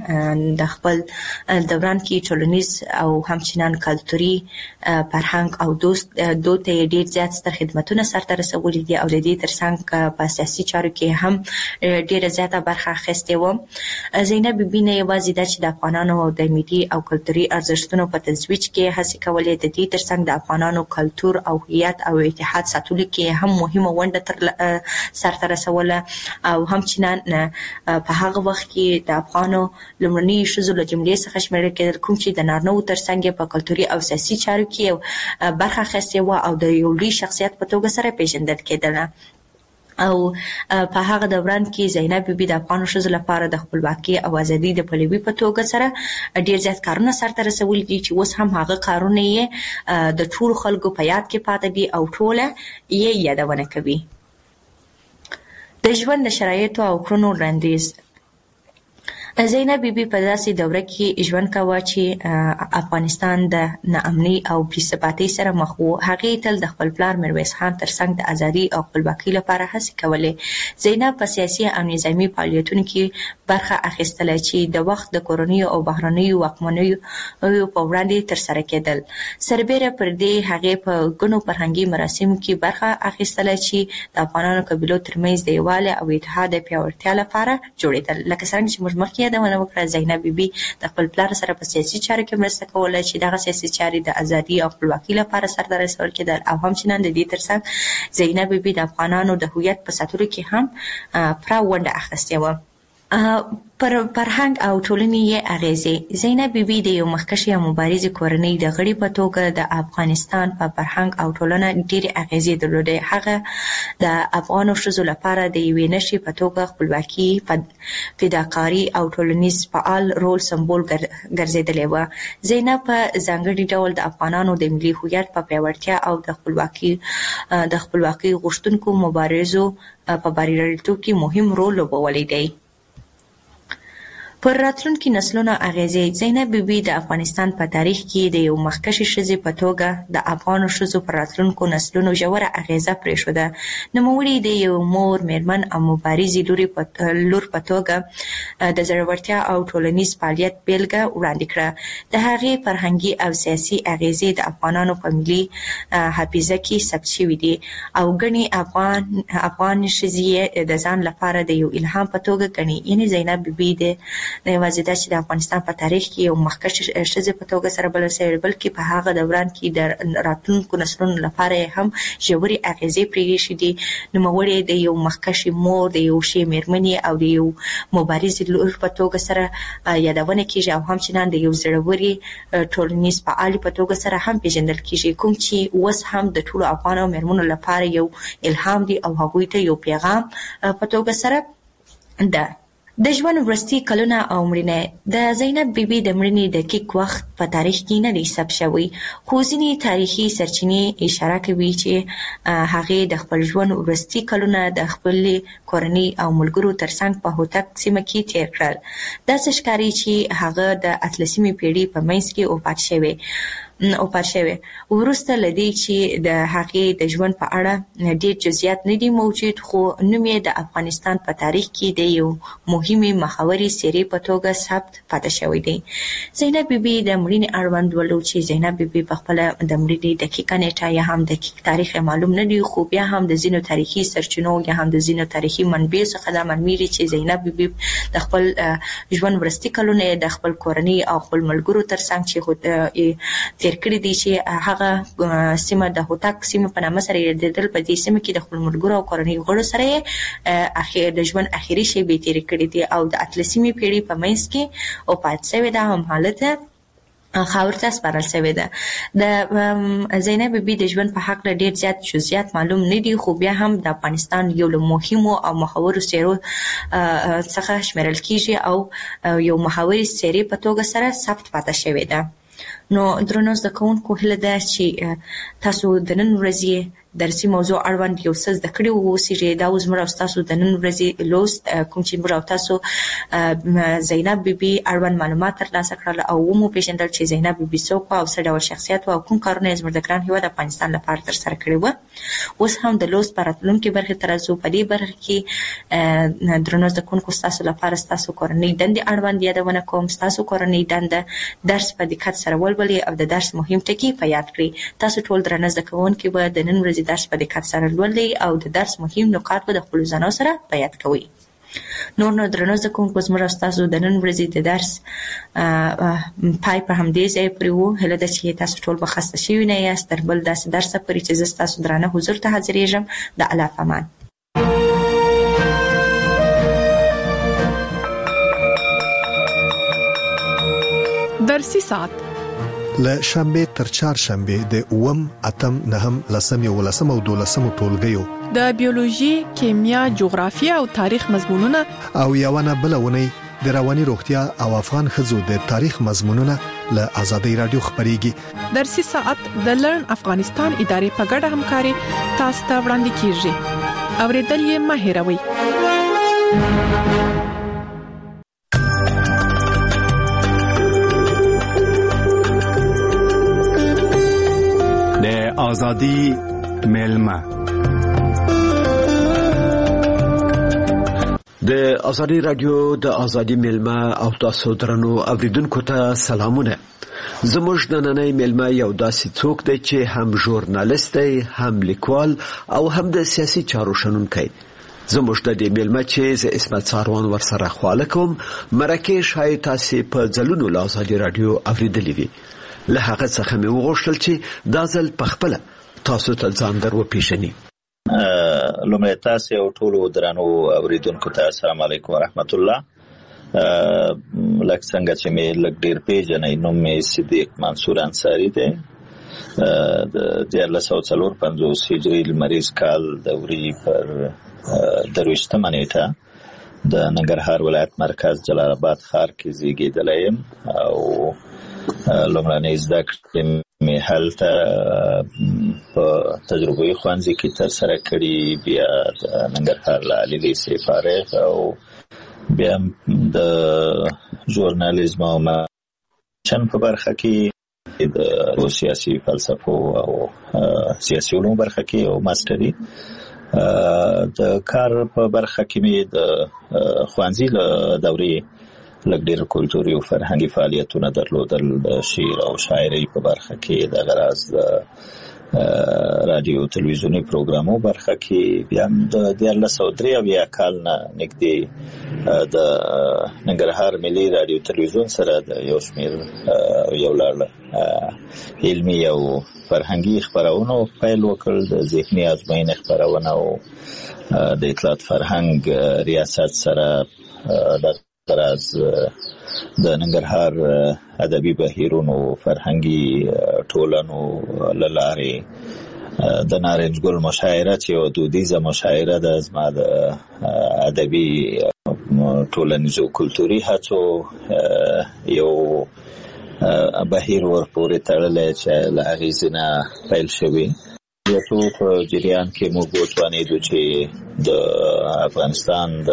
کې ټولنیز او همچنان کلتوري فرهنګ او دود ته ډېر زیات ستر خدمتونه سرته رسولي دي او د دې ترڅنګ په سیاسي چارو کې هم ډېره زیاته برخه اخیستې وه. زینب بیبي نه یوازې دا چې د افغانانو د ملي او کلتوري ارزښتونو په ترویج کې هڅې کولې، د دې ترڅنګ د افغانانو کلتور او هویت او اتحاد ساتلو کې هم مهمه ونډه سرته رسوله او همچنان په هغه وخت کې د افغانو لومړني ښځو له جملې څخه شمیرل کېدل کوم چې د نارینه‌وو ترڅنګ په کلتوري او سیاسي چارو کې برخه اخیستې وه او د یو لوی شخصیت په توګه سره پیژندل کېدله. او په هغه دوران کې زینب بیبي د افغانو ښځو لپاره د خپلواکۍ او ازادۍ د پلوي په توګه سره ډېر زیات کارونه سرته رسولي دي چې اوس هم هغه کارونه یې د ټولو خلکو په یاد کې پاتې دي او ټوله یې یادونه کوي. د ژوند د شرایطو او کړنو وړاندیز. زینب بیبي په داسې دوره کې ژوند کاوه چې افغانستان د ناامنۍ او بې ثباتۍ سره مخ و. هغې تل د خپل پلار میرویس خان ترڅنګ د ازادۍ او خپلواکۍ لپاره هڅې کولې. زینب په سیاسي او نظامي فعالیتونو کې برخه اخیستله چې د وخت د کورنیو او بهرنیو واکمنیو په وړاندې ترسره کېدل. سربیره پر دې هغې په ګڼو فرهنګي مراسمو کې برخه اخیستله چې د افغانانو قبیلو ترمنځ د یووالي او اتحاد د پیاوړتیا لپاره جوړېدل. لکه څرنګه چې موږ مخکې یادونه وکړه، زینب بیبي د خپل پلار سره په سیاسي چارو کې مرسته کوله چې دغه سیاسي چارې د ازادۍ او خپلواکۍ لپاره سرته رسول کېدل او همچنان د دې ترڅنګ زینب بیبي د افغانانو د هویت په ساتلو کې هم پوره ونډه اخیستې وه. پر فرهنګ او ټولنې اغیزې زینب بیبي د یو مخکښې او مبارزې کورنۍ د غړي په توګه د افغانستان په فرهنګ او ټولنه ډېرې اغیزې درلودې. هغه د افغانو ښځو لپاره د یوې نښې په توګه خپلواکي، فداکاري او ټولنیز فعال رول سمبول ګرځېدلې وه. زینب په ځانګړي ډول د افغانانو د ملي هویت په پیاوړتیا او د خپلواکۍ غوښتونکو مبارزو په بریالیتوب کې مهم رول لوبولی دی. پر راتلونکي نسلونو اغیزې زینب بیبي د افغانستان په تاریخ کې د یو مخکښې ښځې په توګه د افغانو ښځو پر راتلونکو نسلونو ژوره اغیزه پرېښوده. نوموړي د یو مور، میرمن او مبارزې لور په توګه د زړورتیا او ټولنیز فعالیت بیلګه وړاندې کړه. د هغې فرهنګي او سیاسي اغیزې د افغانانو په ملي حافظه کې ثبت شوي دي او ګڼې افغان ښځې د ځان لپاره د یو الهام په توګه ګڼي. یعنې زینب بیبي نه یوازې دا چې د افغانستان په تاریخ کې یو مخکښې ښځې په توګه سره بلل شوې، بلکې په هغه دوران کې د راتلونکو نسلونو لپاره هم ژورې اغیزې پرېښې دي. نوموړې د یو مخکښې مور، د یو ښې میرمنې او د یو مبارزې لور په توګه سره یادونه کېږي او همچنان د یو زړورې ټولنیز فعالې په توګه سره هم پېژندل کېږي، کوم چې اوس هم د ټولو افغانو میرمنو لپاره یو الهام دی او هغوی ته یو پیغام په توګه سره ده. د ژوند وروستي کلونه او مړینه. د زینب بیبي د مړینې دقیق وخت په تاریخ کې نه دی ثبت شوی، خو ځینې تاریخي سرچینې اشاره کوي چې هغې د خپل ژوند وروستي کلونه د خپلې کورنۍ او ملګرو ترڅنګ په هوتک سیمه کې تیر کړل. داسې ښکاري چې هغه د 18مې پېړۍ په منځ کې وفات شوی. وروسته له دې چې د هغې د ژوند په اړه ډېر جزئیات نه دي موجود، خو نوم یې د افغانستان په تاریخ کې د یو مهمې مخورې څېرې په توګه ثبت پاتې شوی دی. زینب بیبي د مړینې اړوند ولو چې زینب بیبي په خپله د مړینې دقیقه نیټه یا هم دقیق تاریخ معلوم نه دی، خو بیا هم د ځینو تاریخي سرچینو یا هم د ځینو تاریخي منبعو څخه دا معلومیږي چې زینب بیبي د خپل ژوند وروستي کلونه د خپل کورنۍ او خپل ملګرو ترڅنګ چې تیر کړي دي چې هغه سیمه د هوتک سیمه په نامه سره یادېدل. په دې سیمه کې د خپل ملګرو او کورنۍ غړو سره د ژوند اخري شېبې تېرې کړي دي او د 18مې پېړۍ په منځ کې وفات شوې ده. هم حالته خاور ته سپارل شوې ده. د زینب بیبي د ژوند په هکله ډېر زیات جزئیات معلوم نه دي، خو بیا هم د افغانستان یو له مهمو او محورو څېرو څخه شمیرل کېږي او یو محوري څېرې په توګه سره ثبت پاتې شوې ده. نو درنو زده کوونکو، هیله ده چې تاسو د نن ورځې درسي موضوع اړوند یو څه زده کړي واوسئ. دا اوس موږ او تاسو د نن ورځې لوست کوم چې موږ او تاسو زینب بیبي اړوند معلومات ترلاسه کړل او ومو پېژندل چې زینب بیبي څوک وه او څه ډول شخصیت وه او کوم کارونه یې زموږ د ګران هېواد افغانستان لپاره ترسره کړي وه. اوس هم د لوست په راتلونکې برخې ته راځو. په دې برخه کې درنو زده کوونکو، ستاسو لپاره ستاسو کورنۍ دندې اړوند یادونه کوم. ستاسو کورنۍ دنده درس په دقت سره ولولئ او د درس مهم ټکي په یاد کړئ. تاسو ټول درنه زده کوونکي به د نن ورځې درس په دقت سره لولئ او د درس مهم نکات به د خپلو ځانو سره په یاد کوئ. نور نو درنو زده کوونکو، زموږ او ستاسو د نن ورځې د درس پای په همدې ځای پورې و. هیله ده چې تاسو ټول به خسته شوي نه یاست تر بل داسې درسه پورې چې زه ستاسو درانه حضور ته حاضرېږم. د الله په امان. درسي ساعت له شنبه تر چهارشنبه د 8، 8، 9، 10 او 12 ټولګیو د بیولوژي، کیمیا، جغرافیه او تاریخ مضمونونه او یوونه بلونه د رواني روغتیا او افغان ښځو د تاریخ مضمونونه له آزادۍ رادیو خبريږي. درسي ساعت د لرن افغانستان ادارې په ګډه همکاري تاسو ته وړاندې کیږي. اوریدل یې مه هېروئ. د آزادۍ ملما د آزادۍ رادیو د آزادۍ ملما او تاسو درنو اوریدونکو ته سلامونه. زموږ نننۍ ملما یو داسې څوک دی چې هم ژورنالیست دی، هم لیکوال او هم د سیاسي چارو شنونکی. زموږ د دې ملما چې زه اسمت ساروان ورسره خواله کوم، مرکه شاید تاسو په ځلونو له آزادۍ رادیو اوریدلې وي. له هغه څخه مې وغوښتل چې دا ځل په خپل تاسو ته ځان در وپېژنئ. لومړی تاسو او ټول درنو اوریدونکو ته السلام علیکم ورحمت الله. لکه څنګه چې مې لږ ډیر پیژنې، نوم مې صدیق منصور انصاری دی. د 1954 هجري لمریز کال د وري پر 23 نیټه د ننګرهار ولایت مرکز جلال آباد ښار کې زیږیدلی یم او لومړنۍ زده کړې مې هلته په تجربوي ښوونځي کې ترسره کړي، بیا د ننګرهار له عالي لیسې فارغ او بیا د ژورنالیزم او مشن په برخه کې د سیاسي فلسفو او سیاسي علومو برخه کې او ماستري. د کار په برخه کې مې د ښوونځي له دورې لږ ډېر کلتوري او فرهنګي فعالیتونه درلودل. د شعر او شاعرۍ په برخه کې د غراز د رادیو تلویزیونی پروګرامو برخه کې بیا د 1983 کال نه نږدې د ننګرهار ملي رادیو تلویزیون سره د یو شمېر یو علمي او فرهنګي خپرونو پیل وکړ. د ذهني ازموینې خپرونه او د اطلاعات فرهنګ ریاست سره د غراز د ننګرهار ادبي بهیرونو فرهنګي ټولنو له لارې د نارنج ګل مشاعره چې یو دودیزه مشاعره ده، زما د ادبي ټولنیزو کلتوري هڅو یو بهیر ورپورې تړلی چې له هغې ځینه پیل شوي. یو په جریان کې موږ وتوانېدو چې د افغانستان د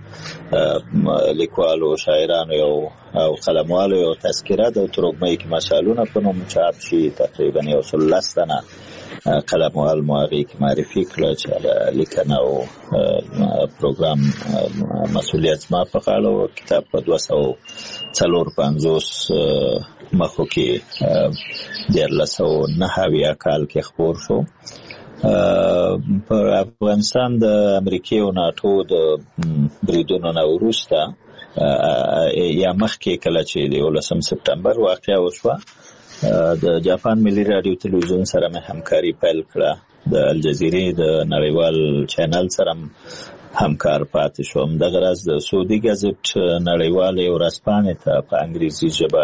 لیکوالو شاعرانو او قلموالو یو تذکره د ترږمۍ کې مشالونه په نوم چاپ شي. تقریبا 110 تنه قلموال مو هغې کې معرفي کړه چې لیکنه او پروګرام مسؤلیت زما په غاړه و. کتاب په 254 مخو کې 1909 کال کې خپور شو. په افغانستان د امریکای او ناتو د بریدونو نه وروسته یا مخکې کله چې د 11 سپتمبر واقعه وشوه، د جاپان ملي رادیو تلویزیون سره مې همکاري پیل کړه. د الجزیرې د نړیوال چینل سره همکار پاتې شوم. د غرض د سعودي ګازټ نړیوالې ورځپاڼې ته په انګریزي ژبه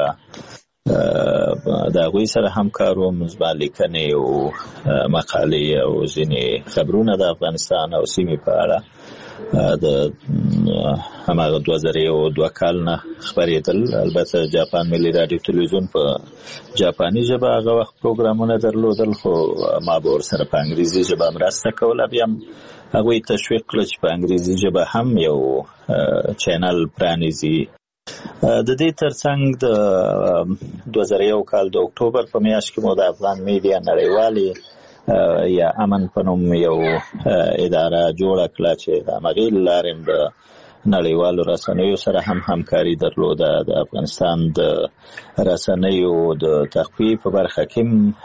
د هغوی سره همکار وم. زما لیکنې او مقالې او ځینې خبرونه د افغانستان او سیمې په اړه د هماغه 2002 کال نه خپرېدل. البته جاپان ملي رادیو تلویزیون په جاپاني ژبه هغه وخت پروګرامونه درلودل، خو ما به ورسره په انګریزي ژبه مرسته کوله. بیا هغوی تشویق کړه چې په انګریزي ژبه هم یو چینل پرانیزي. د دې ترڅنګ د 2001 کال د اکتوبر په میاشت کې مو د افغان میډیا نړیوالې یا امن په نوم یو اداره جوړه کړه چې د همغې له لارې د نړیوالو رسنیو سره هم همکاري درلوده. د افغانستان د رسنیو د تقویې په برخه کې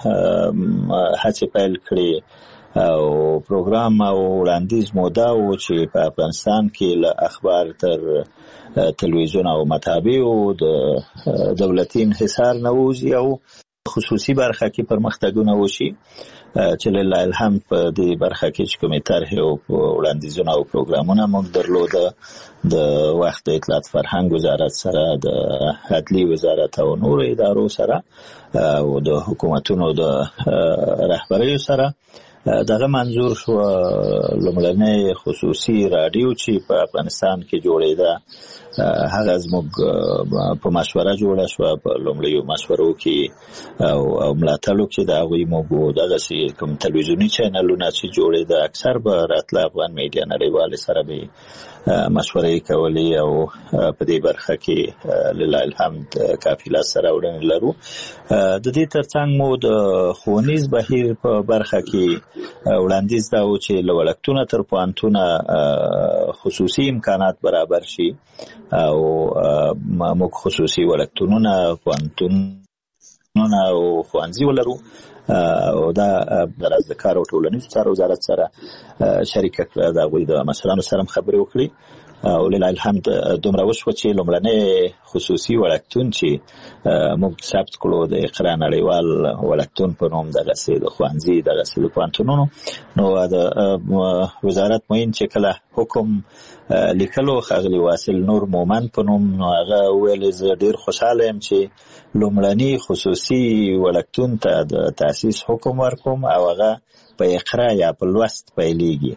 هڅې پیل کړې او پروګرام او وړاندیز موده و چې په افغانستان کې له اخبار تر تلویزیون او مطابعو د دولتي انحصار نه ووځي او خصوصي برخه کې پرمختګونه وشي، چې لله الحمد په دې برخه کې چې کومې طرحې او وړاندیزونه او پروګرامونه موږ درلوده د وخت د اطلاعات فرهنګ وزارت سره، د عدلي وزارت او نورو ادارو سره او د حکومتونو د رهبریو سره. دغه منظور شو لومړنۍ خصوصي رادیو چې په افغانستان کې جوړېده، هغه زموږ په مشوره جوړه شوه. په لومړیو مشورو کې او ملاتړو کې د هغوی موږ دغسې کوم تلویزیوني چینلونه چې جوړېده اکثر به راتله افغان میډیا نړیوالې سره به مشورې کولې او په دې برخه کې لله الحمد کافي لاسته راوړنې لرو. د دې ترڅنګ مو د ښوونیز بهیر په برخه کې وړاندیز دا و چې له وړکتونه تر پوهنتونه خصوصي امکانات برابر شي او موږ خصوصي وړکتونونه، پوهنتونونه او ښوونځي ولرو او دا غرض د کار او ټولنیزو چارو وزارت سره شریکه کړه. د هغوی د مشرانو سره خبرې وکړې او لله الحمد دومره وشو چې لومړنی خصوصي وړکتون چې موږ ثبت کړو د اقرا نړیوال وړکتون په نوم دغه سي د خوانزي دغه سي د پوهنتونونو نو د وزارت موین چې کله حکم لیکلو خغلی واصل نور مومن په نوم نو هغه ویل زه ډیر خوشاله یم چې لومړنی خصوصي وړکتون ته د تاسیس حکم ورکوم او هغه په اقرا یا په لوست پیلېږي.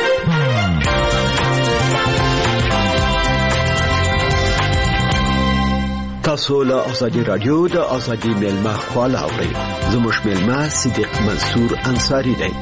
تاسو له ازادي رادیو د ازادي ملما خواله اورئ. زموږ ملما صدیق منصور انصاری دی.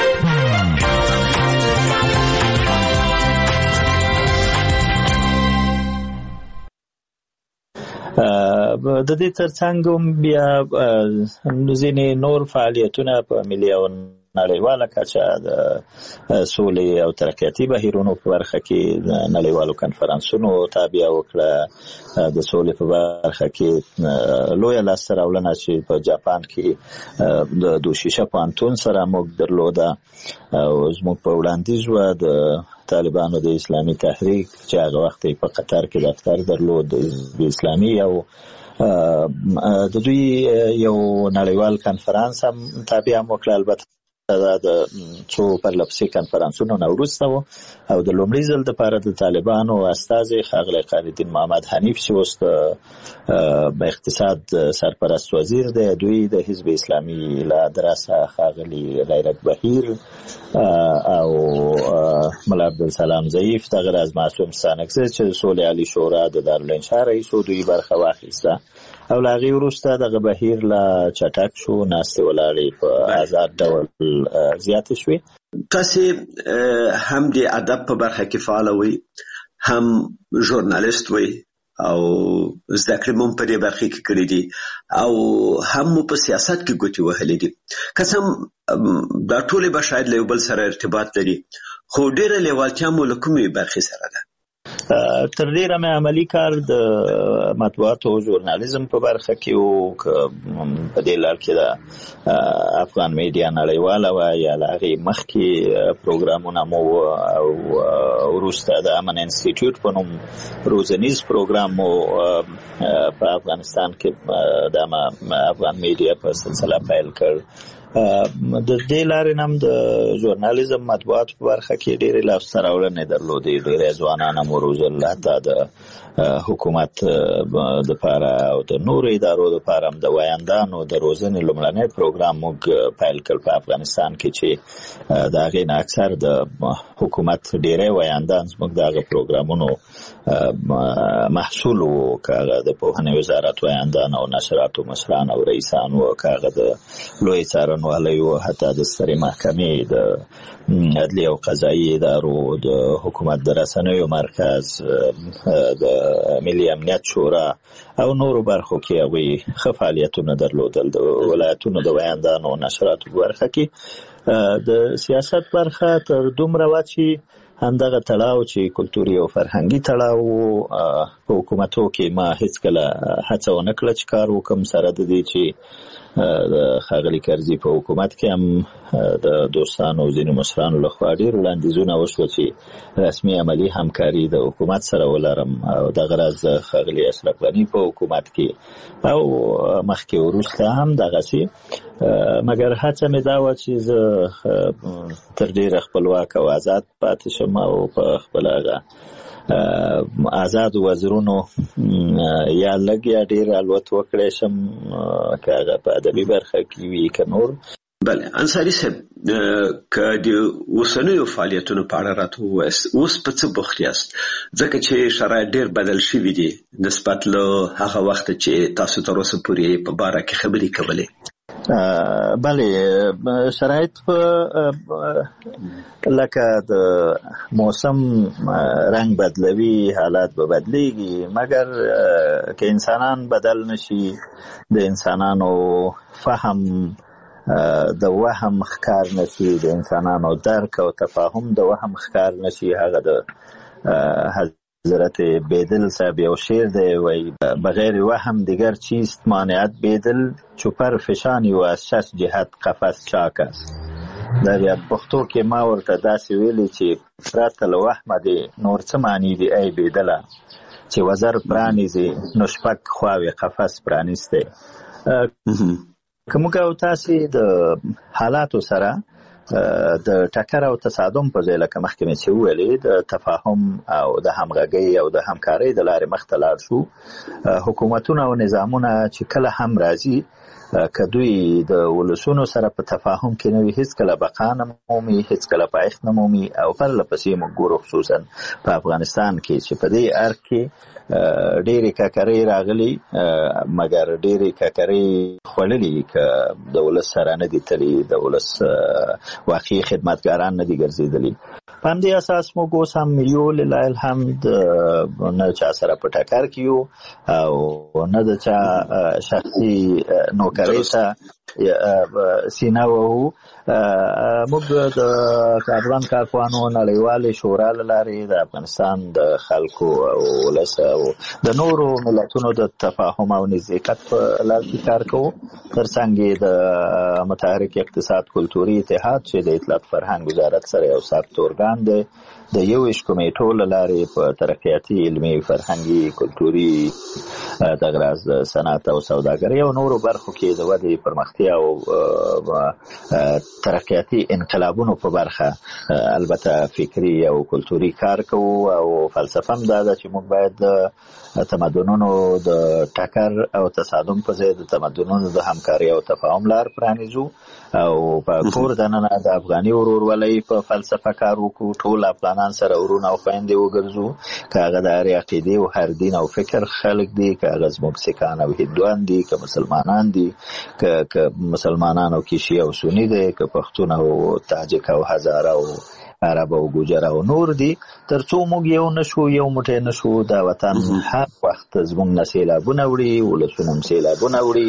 د دې ترڅنګ بیا ځینې نور فعالیتونه په ملي او نړیواله کچه د سولې او ترقیاتي بهیرونو په برخه کې نړیوالو کنفرانسونو تابع وکړه. د سولې په برخه کې لویه لاسته راوړنه چې په جاپان کې د دوشیشه پوهنتون سره موږ درلوده او زموږ په وړاندیز و د طالبانو د اسلامي تحریک چې هغه وخت په قطر کې دفتر درلود د اسلامي او د دوی یو نړیوال کنفرانس هم تابع وکړ. البته د څو پرلپسې کنفرانسونو نه وروسته و او د لومړي ځل دپاره د طالبانو استازی ښاغلی قاندین محمد حنیف چې اوس د اقتصاد سرپرست وزیر دی، دوی د حزب اسلامي له ادرسه ښاغلي غیرت بهیر او ملا عبدالسلام ضعیف دغه راز معصوم ستانکزی چې د سولې عالي شورا د دارالانشا رئیس و دوی برخه واخیسته او له هغې وروسته دغه بهیر لا چټک شو، ناستې ولاړې په آزاد ډول زیاتې شوې. تاسې هم د ادب په برخه کې فعاله وئ، هم ژورنالیست وئ او زده کړې مو په دې برخه کې کړې دي او هم مو په سیاست کې ګوتې وهلې دي. قسم دا ټولې به شاید له یو بل سره ارتباط لري، خو ډېره لیوالتیا مو له کومې برخې سره ده؟ تر ډیره مې عملی کار د مطبوعات او ژورنالیزم په برخه کې او په دې لار کې د افغان میډیا نړیواله و یا له هغې مخکې پروګرامونه مو او وروسته د امن انسټیټیوټ په نوم روزنیز پروګرام مو په افغانستان کې د افغان میډیا په سلسله پیل کړ. د دې لارې هم د ژورنالیزم مطبوعات په برخه کې ډېرې لاسته راوړنې درلودې، ډېری ځوانان هم وروزل، حتی د حکومت دپاره او د نورو ادارو دپاره هم د ویاندانو د روزنې لومړنی پروګرام موږ پیل کړ په افغانستان کې چې د هغې نه اکثر د حکومت ډېری ویاندان زموږ د هغه پروګرامونو محصول وو، که هغه د پوهنې وزارت ویاندان او نشراتو مشران او رئیسان وو، که هغه د لوی څارنوالۍ وو، حتی د سترې محکمې، د عدلي او قضایي ادارو، د حکومت د رسنیو مرکز، د ملي امنیت شورا او نورو برخو کې هغوی ښه فعالیتونه درلودل. د ولایتونو د ویاندانو او نشراتو په برخه کې د سیاست برخه تر دومره وه چې همدغه تړاو چې کلتوري او فرهنګي تړاو په حکومتو کې ما هیڅکله هڅه ونه کړه چې کار وکړم، سره د دې چې د ښاغلي کرزي په حکومت کې هم د دوستانو ځینو مشرانو لخوا ډېر وړاندیزونه وشوه چې رسمي عملي همکاري د حکومت سره ولرم او دغه راز د ښاغلي اشرف غني په حکومت کې او مخکې وروسته هم دغسې، مګر هڅه مې دا وه چې زه تر ډېره خپلواک او آزاد پاتې شم او په خپل هغه آزاد وزرونو یا لږ یا ډېر الوت وکړی شم، که هغه په ادبي برخه کې وي که نور. بله انصاري صاحب، که د اوسنیو فعالیتونو په اړه راته ووایاست، اوس په څه بوخت یاست؟ ځکه چې شرایط ډېر بدل شوي دي نسبت له هغه وخته چې تاسو تر اوسه پورې په باره کې خبرې کولې. بله، شرایط لکه د موسم رنگ بدلوي، حالات به بدلیږي، مګر که انسانان بدل نشي، د انسانانو فهم د وهم ښکار نشي، د انسانانو درک او تفاهم د وهم ښکار نشي، هغه د حضرت بیدل صاحب یو شعر دی، وی بغیر وهم دیگر چیست مانعت بیدل چو پر فشانی و از شش جهت قفس چاک است. دا بیا پښتو کې ما ورته داسې ویلي چې پرته له وهمه دې نور څه معنی دي ای بېدله چې وزر پرانیزي نو شپږ خواوې قفس پرانیستی. که موږ او تاسې د حالاتو سره د ټکر او تصادم په ځای لکه مخکې مې چې وویلې د تفاهم او د همغږۍ او د همکارۍ د لارې مخته لاړ شو، حکومتونه او نظامونه چې کله هم راځي که دوی د ولسونو سره په تفاهم کې نه وي هیڅ کله بقا نه مومي، هیڅ کله پایښت نه مومي. او پرله پسې موږ ګورو خصوصا په افغانستان کې چې په دې ارګ کې ډېرې ککرۍ راغلي، مګر ډېرې ککرۍ خوړلي که د ولس سره نه دي تلي، د ولس واقعي خدمتګاران نه دي ګرځېدلي. په همدې اساس موږ اوس هم یو لله الحمد نه چا سره په ټکر کې یو او نه د چا شخصي نوکرۍ ته سینه وهو. موږ د افغان کارپوهانو نړیوالې شورا له لارې د افغانستان د خلکو او ولس او د نورو ملتونو د تفاهم او نزدېکت په لار کې کار کوو. ترڅنګ یې د متحرک اقتصاد کلتوري اتحاد چې د اطلاعات فرهنګ وزارت سره یو ثابت ارګان دی د 21 کمیټو له لارې په ترقیاتي علمي فرهنګي کلتوري دغه راز د صنعت او سوداګرۍ او نورو برخو کې د ودې پرمختیا او ترقیاتي انقلابونو په برخه البته فکری او کلتوري کار کوو. او فلسفه هم دا ده چې موږ باید تمدنونو د ټکر او تصادم په ځای د تمدنونو د همکارۍ او تفاهم لار پرانیزو او په کور دننه د افغاني ورورولۍ په فلسفه کار وکړو، ټول افغانان سره ورونه او خویندې وګرځو، که هغه د هرې عقیدې او هر دین او فکر خلک دي، که هغه زموږ سیکان او هندوان دي، که مسلمانان دي، که مسلمانان او کې شیعه او سني دي، که پښتون او تاجک او هزاره او عرب او ګوجر او نور دي. ترڅو موږ یو نشو، یو موټی نشو، دا وطن هر وخت زموږ نه سیلابونه وړي، ولسونه هم سیلابونه وړي،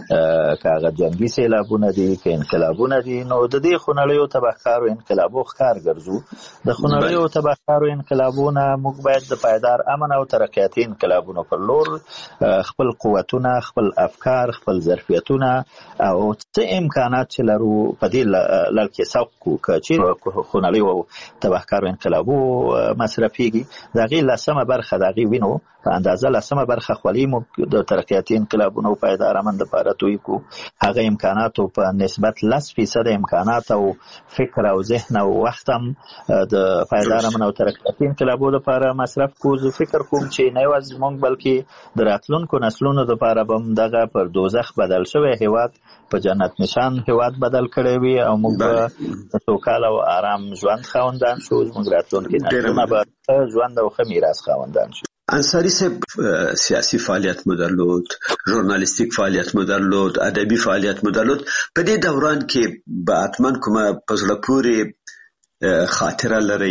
که هغه جنګي سیلابونه دي که انقلابونه دي. نو د دې خونړیو تبهکارو انقلابو ښکار ګرځو. د خونړیو تبهکارو انقلابونه موږ باید د پایدار امن او ترقیاتي انقلابونو پر لور خپل قوتونه، خپل افکار، خپل ظرفیتونه او څه امکانات چې لرو په دې لړ کې سوق کړو. که چېرې خونړیو او تبهکارو انقلابو مصرفیږي د هغې لسمه برخه د هغې وینو په اندازه لسمه برخه خولۍ موږ د ترقیاتي انقلابونو پایدار امن دپاره توی کړو. هغه امکاناتو په نسبت 10% امکانات او فکر او ذهن او وخت هم د پایدار امن او ترقیاتي انقلابو دپاره مصرف کړو. زه فکر کوم چې نه یوازې موږ بلکې د راتلونکو نسلونو دپاره به هم دغه پر دوزخ بدل شوی هیواد په جنت نشان هیواد بدل کړی وي او موږ به د سوکاله او آرام ژوند خاوندان شو. زموږ راتلونکي نسلونه به ژوند او ښه میراث خاوندان شو. انصاری صاحب سیاسی فعالیت مو درلود، ژورنالیستیک فعالیت مو درلود، ادبي فعالیت مو درلود. په دې دوران کې به حتما کومه په زړه پورې خاطره لرئ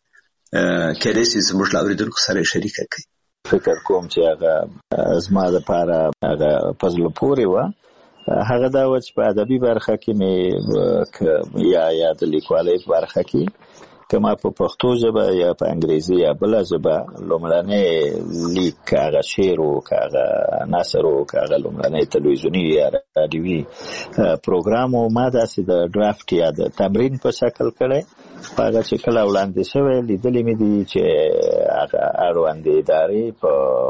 کېدای شي زموږ له اورېدونکو سره شریکه کړئ؟ فکر کوم چې هغه زما دپاره هغه په زړه پورې وه. هغه دا و چې په ادبي برخه کې مې یا د لیکوالۍ په برخه کې که ما په پښتو ژبه یا په انګریزي یا بله ژبه لومړنی لیک که هغه شعر و که هغه نثر و که هغه لومړنی تلویزیوني یا راډیوي پروګرام و ما داسې د ډرافټ یا د تمرین په شکل کړی. په هغه چې کله وړاندې شوی لیدلې مې دي چې هغه اړوندې ادارې په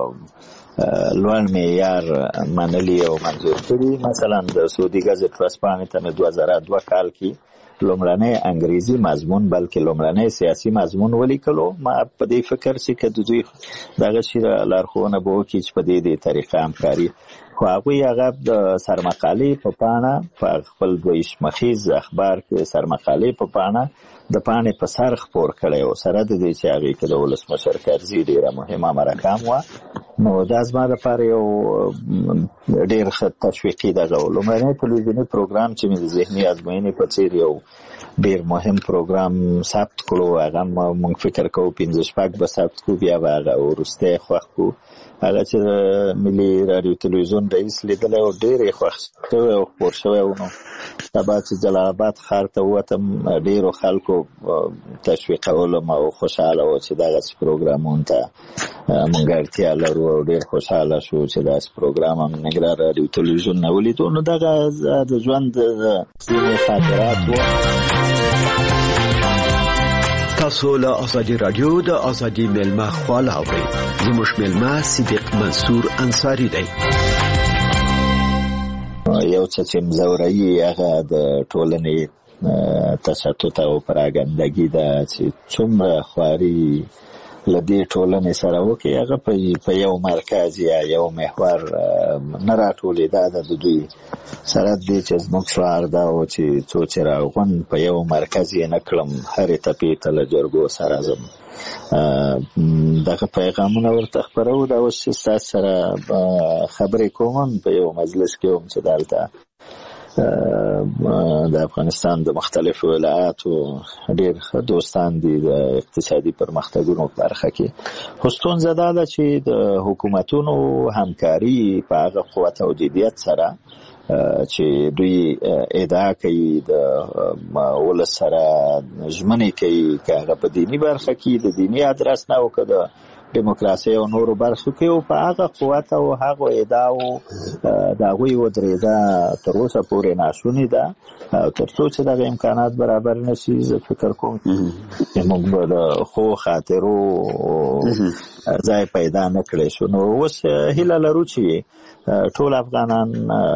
لوړ معیار منلي او منظور کړي. مثلا د سعودي ګزټ ورځپاڼې ته مې 2002 کال کې لومړنی انګریزي مضمون بلکې لومړنی سیاسي مضمون ولیکلو. ما په دې فکر چې که د دوی دغه شي لارښوونه به وکړي چې په دې طریقه همکاري خو هغوی هغه د سرمقالې په پاڼه په خپل 22 مخیز اخبار کې سرمقالې په پاڼه د پاڼې په سر خپور کړی و سره د دې چې هغې کې د ولسمشر کرزي ډېره مهمه مرکه هم وه. نو دا زما لپاره یو ډېر ښه تشویقي دغه و. لومړنی تلویزیوني پروګرام چې مې د ذهني ازموینې په څېر یو ډېر مهم پروګرام ثبت کړو هغه موږ فکر کوو 5-6 به ثبت کړو بیا به هغه وروستی خوښ کړو. هغه چې د ملي راډیو تلویزیون رئیس لیدلی و ډېر یې خوښ شوی او خپور شوی و. نو سبا چې جلال آباد ښار ته ووتم ډېرو خلکو تشویقولم او خوشحاله و چې دغسې پروګرامونو ته موږ اړتیا لرو او ډېر خوشحاله شو چې داسې پروګرام هم ننګرهار راډیو تلویزیون نه ولیدو. نو دغه د ژوند ځینې خاطرات و. تاسو له ازادي رادیو د ازادي ملما خواله اورئ. زموږ ملما صدیق منصور انصاری دی. یو څه چې مزوري هغه د ټولنې تشتت او پراګندګي ده چې څومره خواري لدې ټولنې سره وکي هغه په یو مرکز یا یو محور نه راټولې ده د دوی سره دې چې زموږ شعار ده او چې څو چې راغون په یو مرکز یې نکړم هرې تپې ته له جرګو سره ځم دغه پیغامونه ورته خپرو دا اوس چې ستاسو سره خبرې کوم په یو مجلس کې هم چې دلته د افغانستان د مختلفو ولایاتو ډېر دوستان دي د اقتصادي پرمختګونو په برخه کې. خو ستونزه دا ده چې د حکومتونو همکاري په هغه قوت او جدیت سره چې دوی ادعا کوي د ولس سره ژمنې کوي که هغه په دیني برخه کې د دیني ادرس نه او که د دیموکراسي او نورو برخو کې او په هغه قوت او هغه ادعاو د هغوی ودرېده تر اوسه پورې ناشونې ده او تر څو چې دغه امکانات برابر نشي زه فکر کوم موږ به د ښو خاطرو ځای پیدا نه کړی شو. نو اوس هیله لرو چې ټول افغانان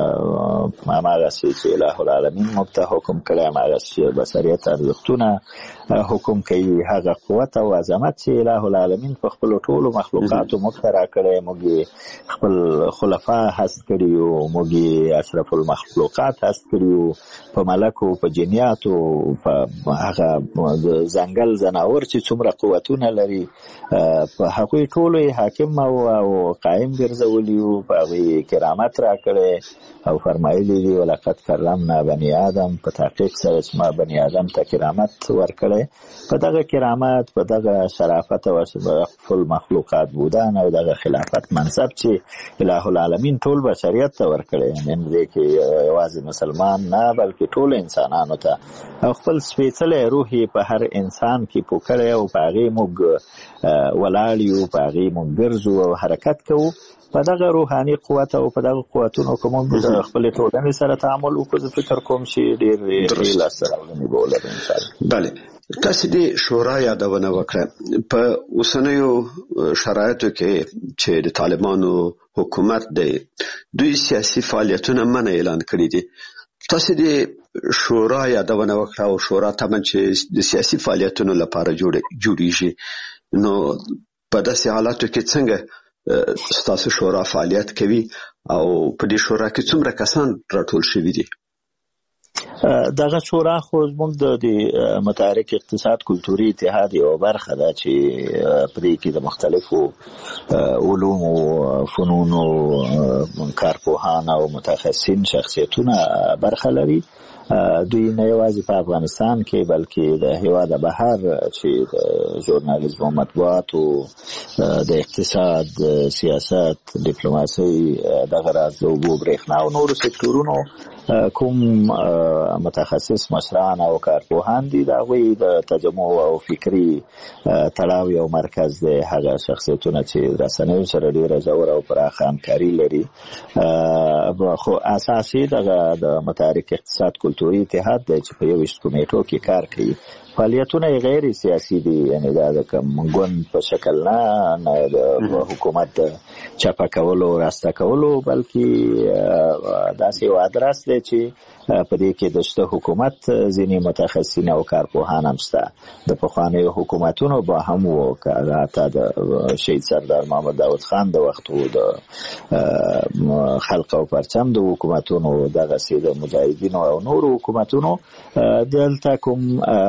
هماغسې چې اله العالمین موږ ته حکم کړی هماغسې چې بشریت ارزښتونه حکم کوي هغه قوت او عظمت چې اله العالمین په خپلو ټولو مخلوقاتو موږ ته راکړی موږ خپل خلفا هست کړي او موږ اشرف المخلوقات هست کړي په ملکو په جنیاتو په هغه د ځنګل ځناور چې څومره قوتونه لري په هغوی ټولو حاکم او قایم ګرځولي او په هغوی کرامت راکړی او فرمایلی دي ولقد کرمنا بني آدم په تحقیق سره چې ما بني آدم ته کرامت ورکړی په دغه کرامت په دغه شرافت او اشرف المخلوقات بودن او دغه خلافت منصب چې اله العالمین ټول بشریت ته ورکړی نن دې کې یوازې مسلمان نه بلکې ټول انسانانو ته او خپل سپېڅلی روح په هر انسان کې پوکړی او په هغې موږ ولاړ یو په هغې موږ ګرځو او حرکت کوو په دغه روحاني قوت او په دغه قوتونو که موږ د خپلې ټولنې سره تعامل وکړو زه فکر کوم چې ډېر لاسته راوړنې به ولرو انشاءالله. بله تاسو د شورا یادونه وکړه په اوسنیو شرایطو کې چې د طالبانو حکومت دی دوی سیاسي فعالیتونه منع اعلان کړي دي. تاسو د شورا یادونه وکړه او شورا طبعا چې د سیاسي فعالیتونو لپاره جوړیږي نو په داسې حالاتو کې څنګه ستاسو شورا فعالیت کوي او په دې شورا کې څومره کسان راټول شوي دي؟ دغه شورا خو زموږ د متحرک اقتصاد کلتوري اتحاد یو برخه ده چې پرې کې د مختلفو علومو فنونو کارپوهان او متخصصین شخصیتونه برخه لري. دوی نه یوازې په افغانستان کې بلکې د هیواد بهر چې د ژورنالیزم او مطبوعاتو د اقتصاد سیاست ډیپلوماسي دغه راز د اوبو برېښنا او نورو سکتورونو کوم متخصص مشران او کارپوهان دي د هغوی د تجمع او فکري تړاو یو مرکز دی. هغه شخصیتونه چې رسنیو سره ډېره ژوره او پراخه همکاري لري خو اساسي دغه د متحرک اقتصاد کلتوري اتحاد دی چې په 21 کمیټو کې کار کوي. فعالیتونه غیر سیاسي دي یعنی دا د کوم ګوند په شکل نه د حکومت چپه کولو راسته کولو بلکې داسې یو ادرس دی چې په دې کې د شته حکومت ځینې متخصصین او کارپوهان هم شته. د پخوانیو حکومتونو به هم وو که حتی د شهید سردار محمد داود خان د وختو د خلق او پرچم د حکومتونو دغسې د مجاهدینو او نورو حکومتونو دلته کوم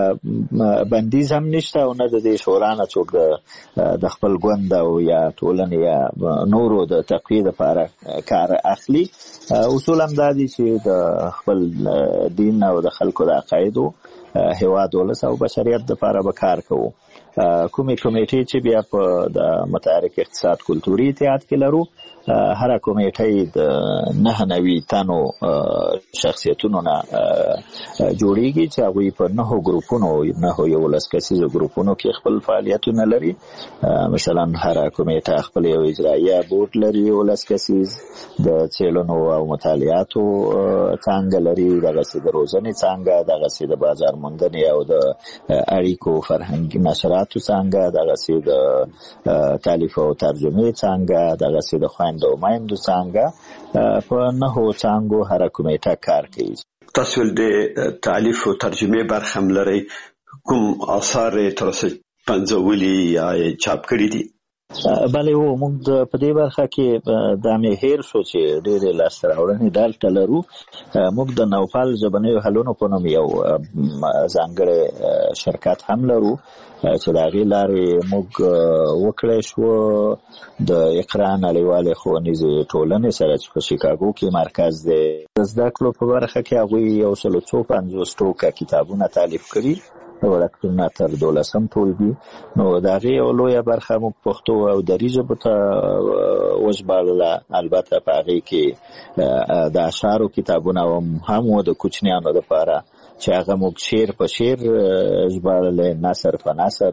بندیز هم نشته او نه د دې شورا نه څوک د خپل ګوند او یا ټولنې یا نورو د تقویې دپاره کار اخلي. اصول هم دا دي چې د خپل دین او د خلکو د عقایدو هیواد ولس او بشریت دپاره به کار کوو. کومې کمیټې چې بیا په د متحرک اقتصاد کلتوري اتحاد کې لرو هر کمیټې د 9 تنو شخصیتونو نه جوړیږي چې هغه په 9 ګروپونو 19 کسیزو ګروپونو کې خپل فعالیتونه لري. مثلا هر کمیټه خپل یو اجرایه بورډ لري 19 کسیز، د څېړنو او مطالعاتو څنګه لري، دغه د روزنې څنګه، دغه د بازار موندنې او د اړیکو فرهنګي نشراتو څنګه، دغه د تالیف او ترجمه څنګه، دغه د خويندو او مایندو څنګه په 9 څنګه هر کمیټه کار کوي. تاسو د تالیف او ترجمه برخه لري، کوم آثار تر اوسه پنځولي یا چاپ کړی دي؟ بله موږ په دې برخه کې د مهیر شو چې ډېرې لاسته راوړنې دلته لرو. موږ د نوپال ژبنیو حلونو په نوم یو ځانګړی شرکت هم لرو چې د هغې لارې موږ وکړی شو د اقرا نړیوالې ښوونیزې ټولنې سره چې په شیکاګو کې مرکز دی د زده کړو په برخه کې هغوی 150 ټوکه کتابونه تالیف کړي ورکتونه تر 12 ټولګي. نو د هغې یو لویه برخه موږ پښتو او دري ژبو ته وژباړله. البته په هغې کې د اشعارو کتابونه هم و د کوچنیانو لپاره چې هغه موږ شعر په شعر ژباړلی، نثر په نثر.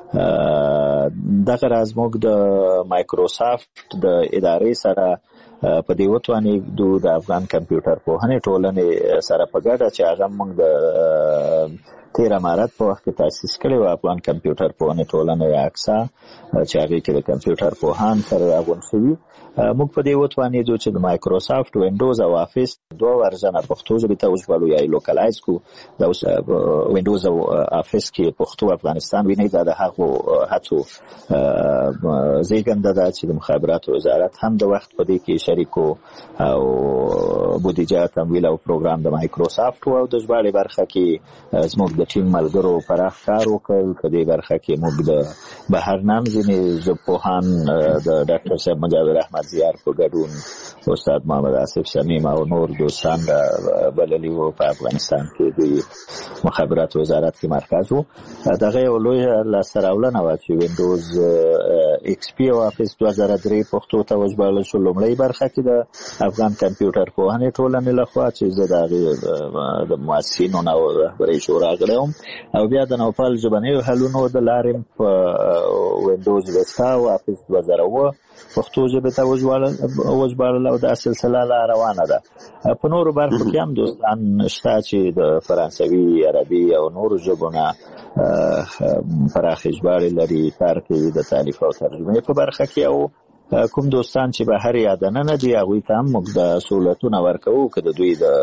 دغه راز موږ د مایکروسافت د ادارې سره په دې وتوانېدو د افغان کمپیوټر پوهنې ټولنې سره په ګډه چې هغه موږ د 13 مارچ په وخت کې تاسیس کړی و افغان کمپیوټر پوهنې ټولنه اکسا چې هغه کې د کمپیوټر پوهان سره راغونډ شوي. موږ په دې وتوانېدو چې د مایکروسافت وینډوز او افیس 2 ورژن پښتو ژبې ته وژباړو یا لوکلایز کو. د وینډوز او افیس کې پښتو افغانستان ویني دا د هغو هڅو زیږنده ده چې د مخابراتو وزارت هم د وخت په دې کې شریکو او بودیجه تمویل او پروګرام د مایکروسافت او د ژباړې برخه کې زموږ د ټیم ملګرو پراخ کار وکړ. په دې برخه کې موږ د بهرنام ځینې ژبپوهان د ډاکټر صاحب مجاور احمد زیار په ګډون استاد محمد آصف شمیم او نور دوستان بللي وو. په افغانستان کې د مخابرات وزارت کې مرکز وو. دغه یو لویه لاسته راوړنه وه چې وینډوز ایکس پی او افیس 2003 پښتو ته وژباړل شو. لومړۍ برخه کې د افغان کمپیوټر پوهنې ټولنې لخوا چې زه د هغې د مؤسسینو او رهبرۍ شورا غړی وم، او بیا د نوپال ژبنیو حلونو د لارې په وینډوز وستا او افیس 2007 پښتو ژبې ته وژباړل او دا سلسله لا روانه ده. په نورو برخو کې هم دوستان شته چې د فرانسوي، عربي او نورو ژبو نه پراخې ژباړې لري، کار کوي د تالیف او ترجمې په برخه کې. او کوم دوستان چې بهر یا دننه دي هغوی ته هم موږ د سهولتونه ورکوو که د دوی د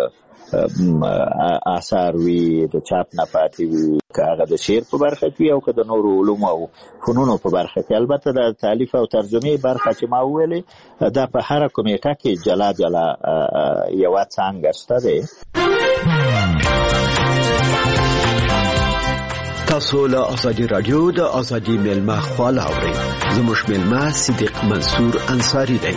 آثار وي د چاپ نه پاتې وي، که هغه د شعر په برخه کې او که د نورو علومو او فنونو په برخه کې. البته د تالیف او ترجمې برخه چې ما وویلې دا په هره کمیټه کې جلا جلا یوه څانګه شته دی. تاسو له ازادي رادیو د ازادي ملما خواله اورئ. زموږ ملما صدیق منصور انصاری دی.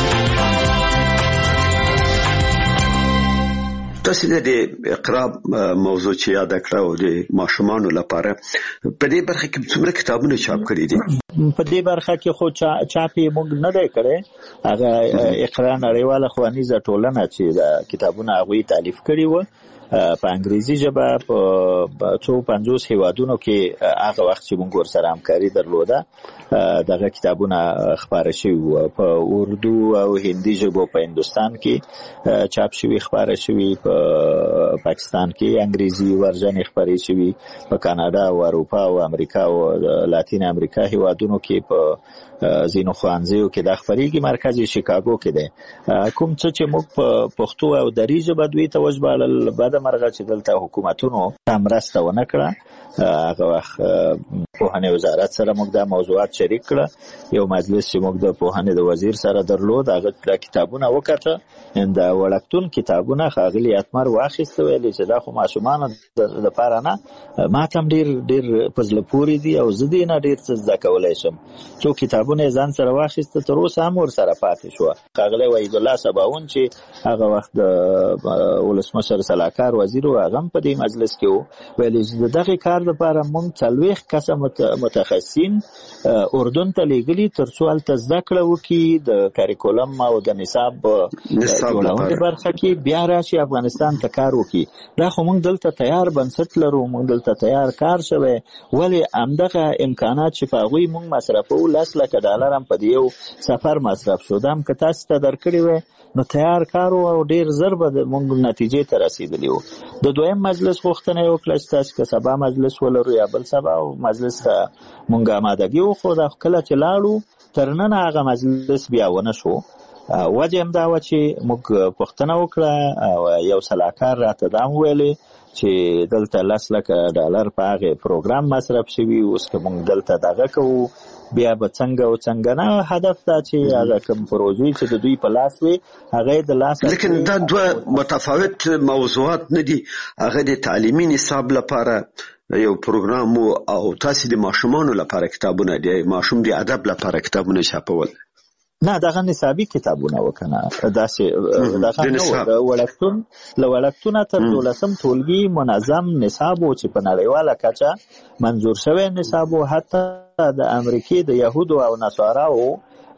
تاسو د اقرا موضوع چې یاد کړو د ماشومانو لپاره په دې برخه کې څومره کتابونه چاپ کړي دي؟ په دې برخه کې خو چاپی موږ نه دی کړی. هغه اقرا نړیواله ښوونیزه ټولنه چې د کتابونه هغوی تالیف کړي وو په انګریزي ژبه په 250 هیوادونو کې هغه وخت چې موږ ورسره همکاري درلوده دغه کتابونه خپاره شوي وو. په اردو او هندي ژبو په هندوستان کې چاپ شوي، خپاره شوي. په پاکستان کې انګریزي ورژن خپرې شوي. په کاناډا او اروپا او امریکا او لاتین امریکا هیوادونو کې په ځینو ښوونځیو کې د خپرېږي. مرکز یې شیکاګو کې دی. کوم څه چې موږ په پښتو او دري ژبه دوی ته وژباړل، بده مرغه چې دلته حکومتونو ته مرسته ونه کړه. هغه وخت پوهنې وزارت سره موږ دا موضوعات شریک کړ. یو مجلس چې موږ د پوهنې د وزیر سره درلود هغه کتابونه وکړه د وړکتون کتابونه خاغلی اتمر واخیسته ویل چې دا خو ماشومان د لپاره نه ما تم ډیر پزله پوری دي او زه نه ډیر څه زده کولای شم. څو کتابونه ځان سره واخیسته تر اوسه هم ور سره پاتې شو. خاغلی وحید الله سباون چې هغه وخت د ولسمشر سلاکار وزیر او هغه په دې مجلس کې ویل چې دغه کار لپاره موږ 40 کسه متخصصین اردن ته لېږلي ترڅو هلته زده کړه وکړي د کاریکولم او د نصاب جوړونې برخه کې بیا راشي افغانستان ته کار وکړي. دا خو موږ دلته تیار بنسټ لرو موږ دلته تیار کار شوی ولې همدغه امکانات چې په هغوی موږ مصرفو $10,00,000 هم په یو سفر مصرف شو. دا هم که تاسو ته درکړی وی نو تیار کار او ډیر ضرب موږ نتیجې ته رسیدلی وو. د دویم مجلس غوښتنه یې وکړه چې تاسو که سبا مجلس ولرو یا بل سبا او مجلس ته موږ آمادګي وښوده. خو کله چې لاړو تر ننه هغه مجلس بیا ونه شو. وجه هم دا وه چې موږ پوښتنه وکړه او یو سلاکار راته دا هم ویلې چې دلته $10,00,000 په هغې پروګرام مصرف شوي. اوس که موږ دلته دغه کوو بیا به څنګه او څنګه نه. هدف دا چې هغه کوم پروژې چې د دوی په لاس وي هغه د لاس لیکن دا دوه متفاوت موضوعات نه دي. هغه د تعلیمي نصاب لپاره یو پروګرام او تاسو د ماشومانو لپاره کتابونه دي ماشوم د ادب لپاره کتابونه چاپول نه دغه نصابي کتابونه وکنه داسې دغه نو ولکتون لولکتونه تر 12م ټولګي منظم نصاب او چې په نړیواله کچه منظور شوی نصاب او حتی د امریکای د يهودو او نصاراو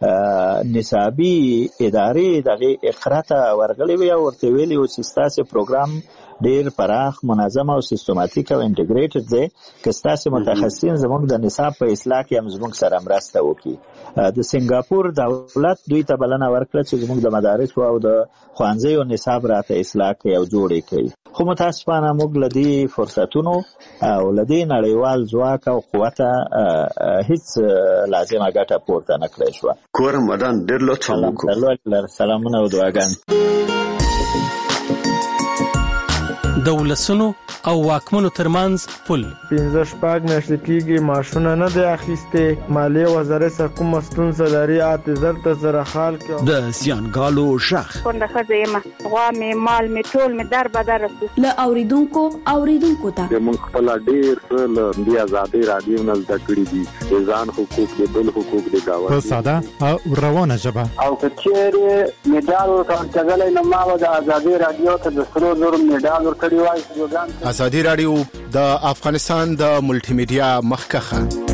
نصابي ادارې دغه اقرته ورغلي وي او ورته ویلي او چې تاسو پروګرام ډیر پراخ منظم او سیستماتیک او انټیګریټډ دی که تاسو متخصصین زموږ د نصاب په اصلاح کې هم زموږ سره مرسته وکړي. د سنگاپور دولت دوی ته بلنه ورکړه چې زموږ د مدارس او د ښوونځیو نصاب راته اصلاح کوي او جوړ کړي. خو متاسفانه موږ له دې فرصتونو او له دې نړیوال ځواک او قوت هیڅ لازمه ګټه پورته نه کړې شوه. کورم ودان ډېر لطف وکړو. سلامونه او دعاګانې. د ولسونو او واکمنو ترمنځ پل 15 میاشتې کېږي ماشونه نه دی اخیسته. مالیه وزارت کوم ستونزه لري اعتذار ته سره حال کې د سیانګالو شخ څنګه خزیمه غوا می مال می ټول می در بدر رسو له اوریدونکو ته موږ خپل ډیر څه د آزادۍ رادیو نه زده کړی دي ځان حقوق د بل حقوق د گاوه په ساده او روانه ژبه او کچېره میډال ورکړل نو ما د آزادۍ رادیو ته د سرو زر میډال ورکړی وای. ازادي رادیو د افغانستان د ملټي میډیا مخکخه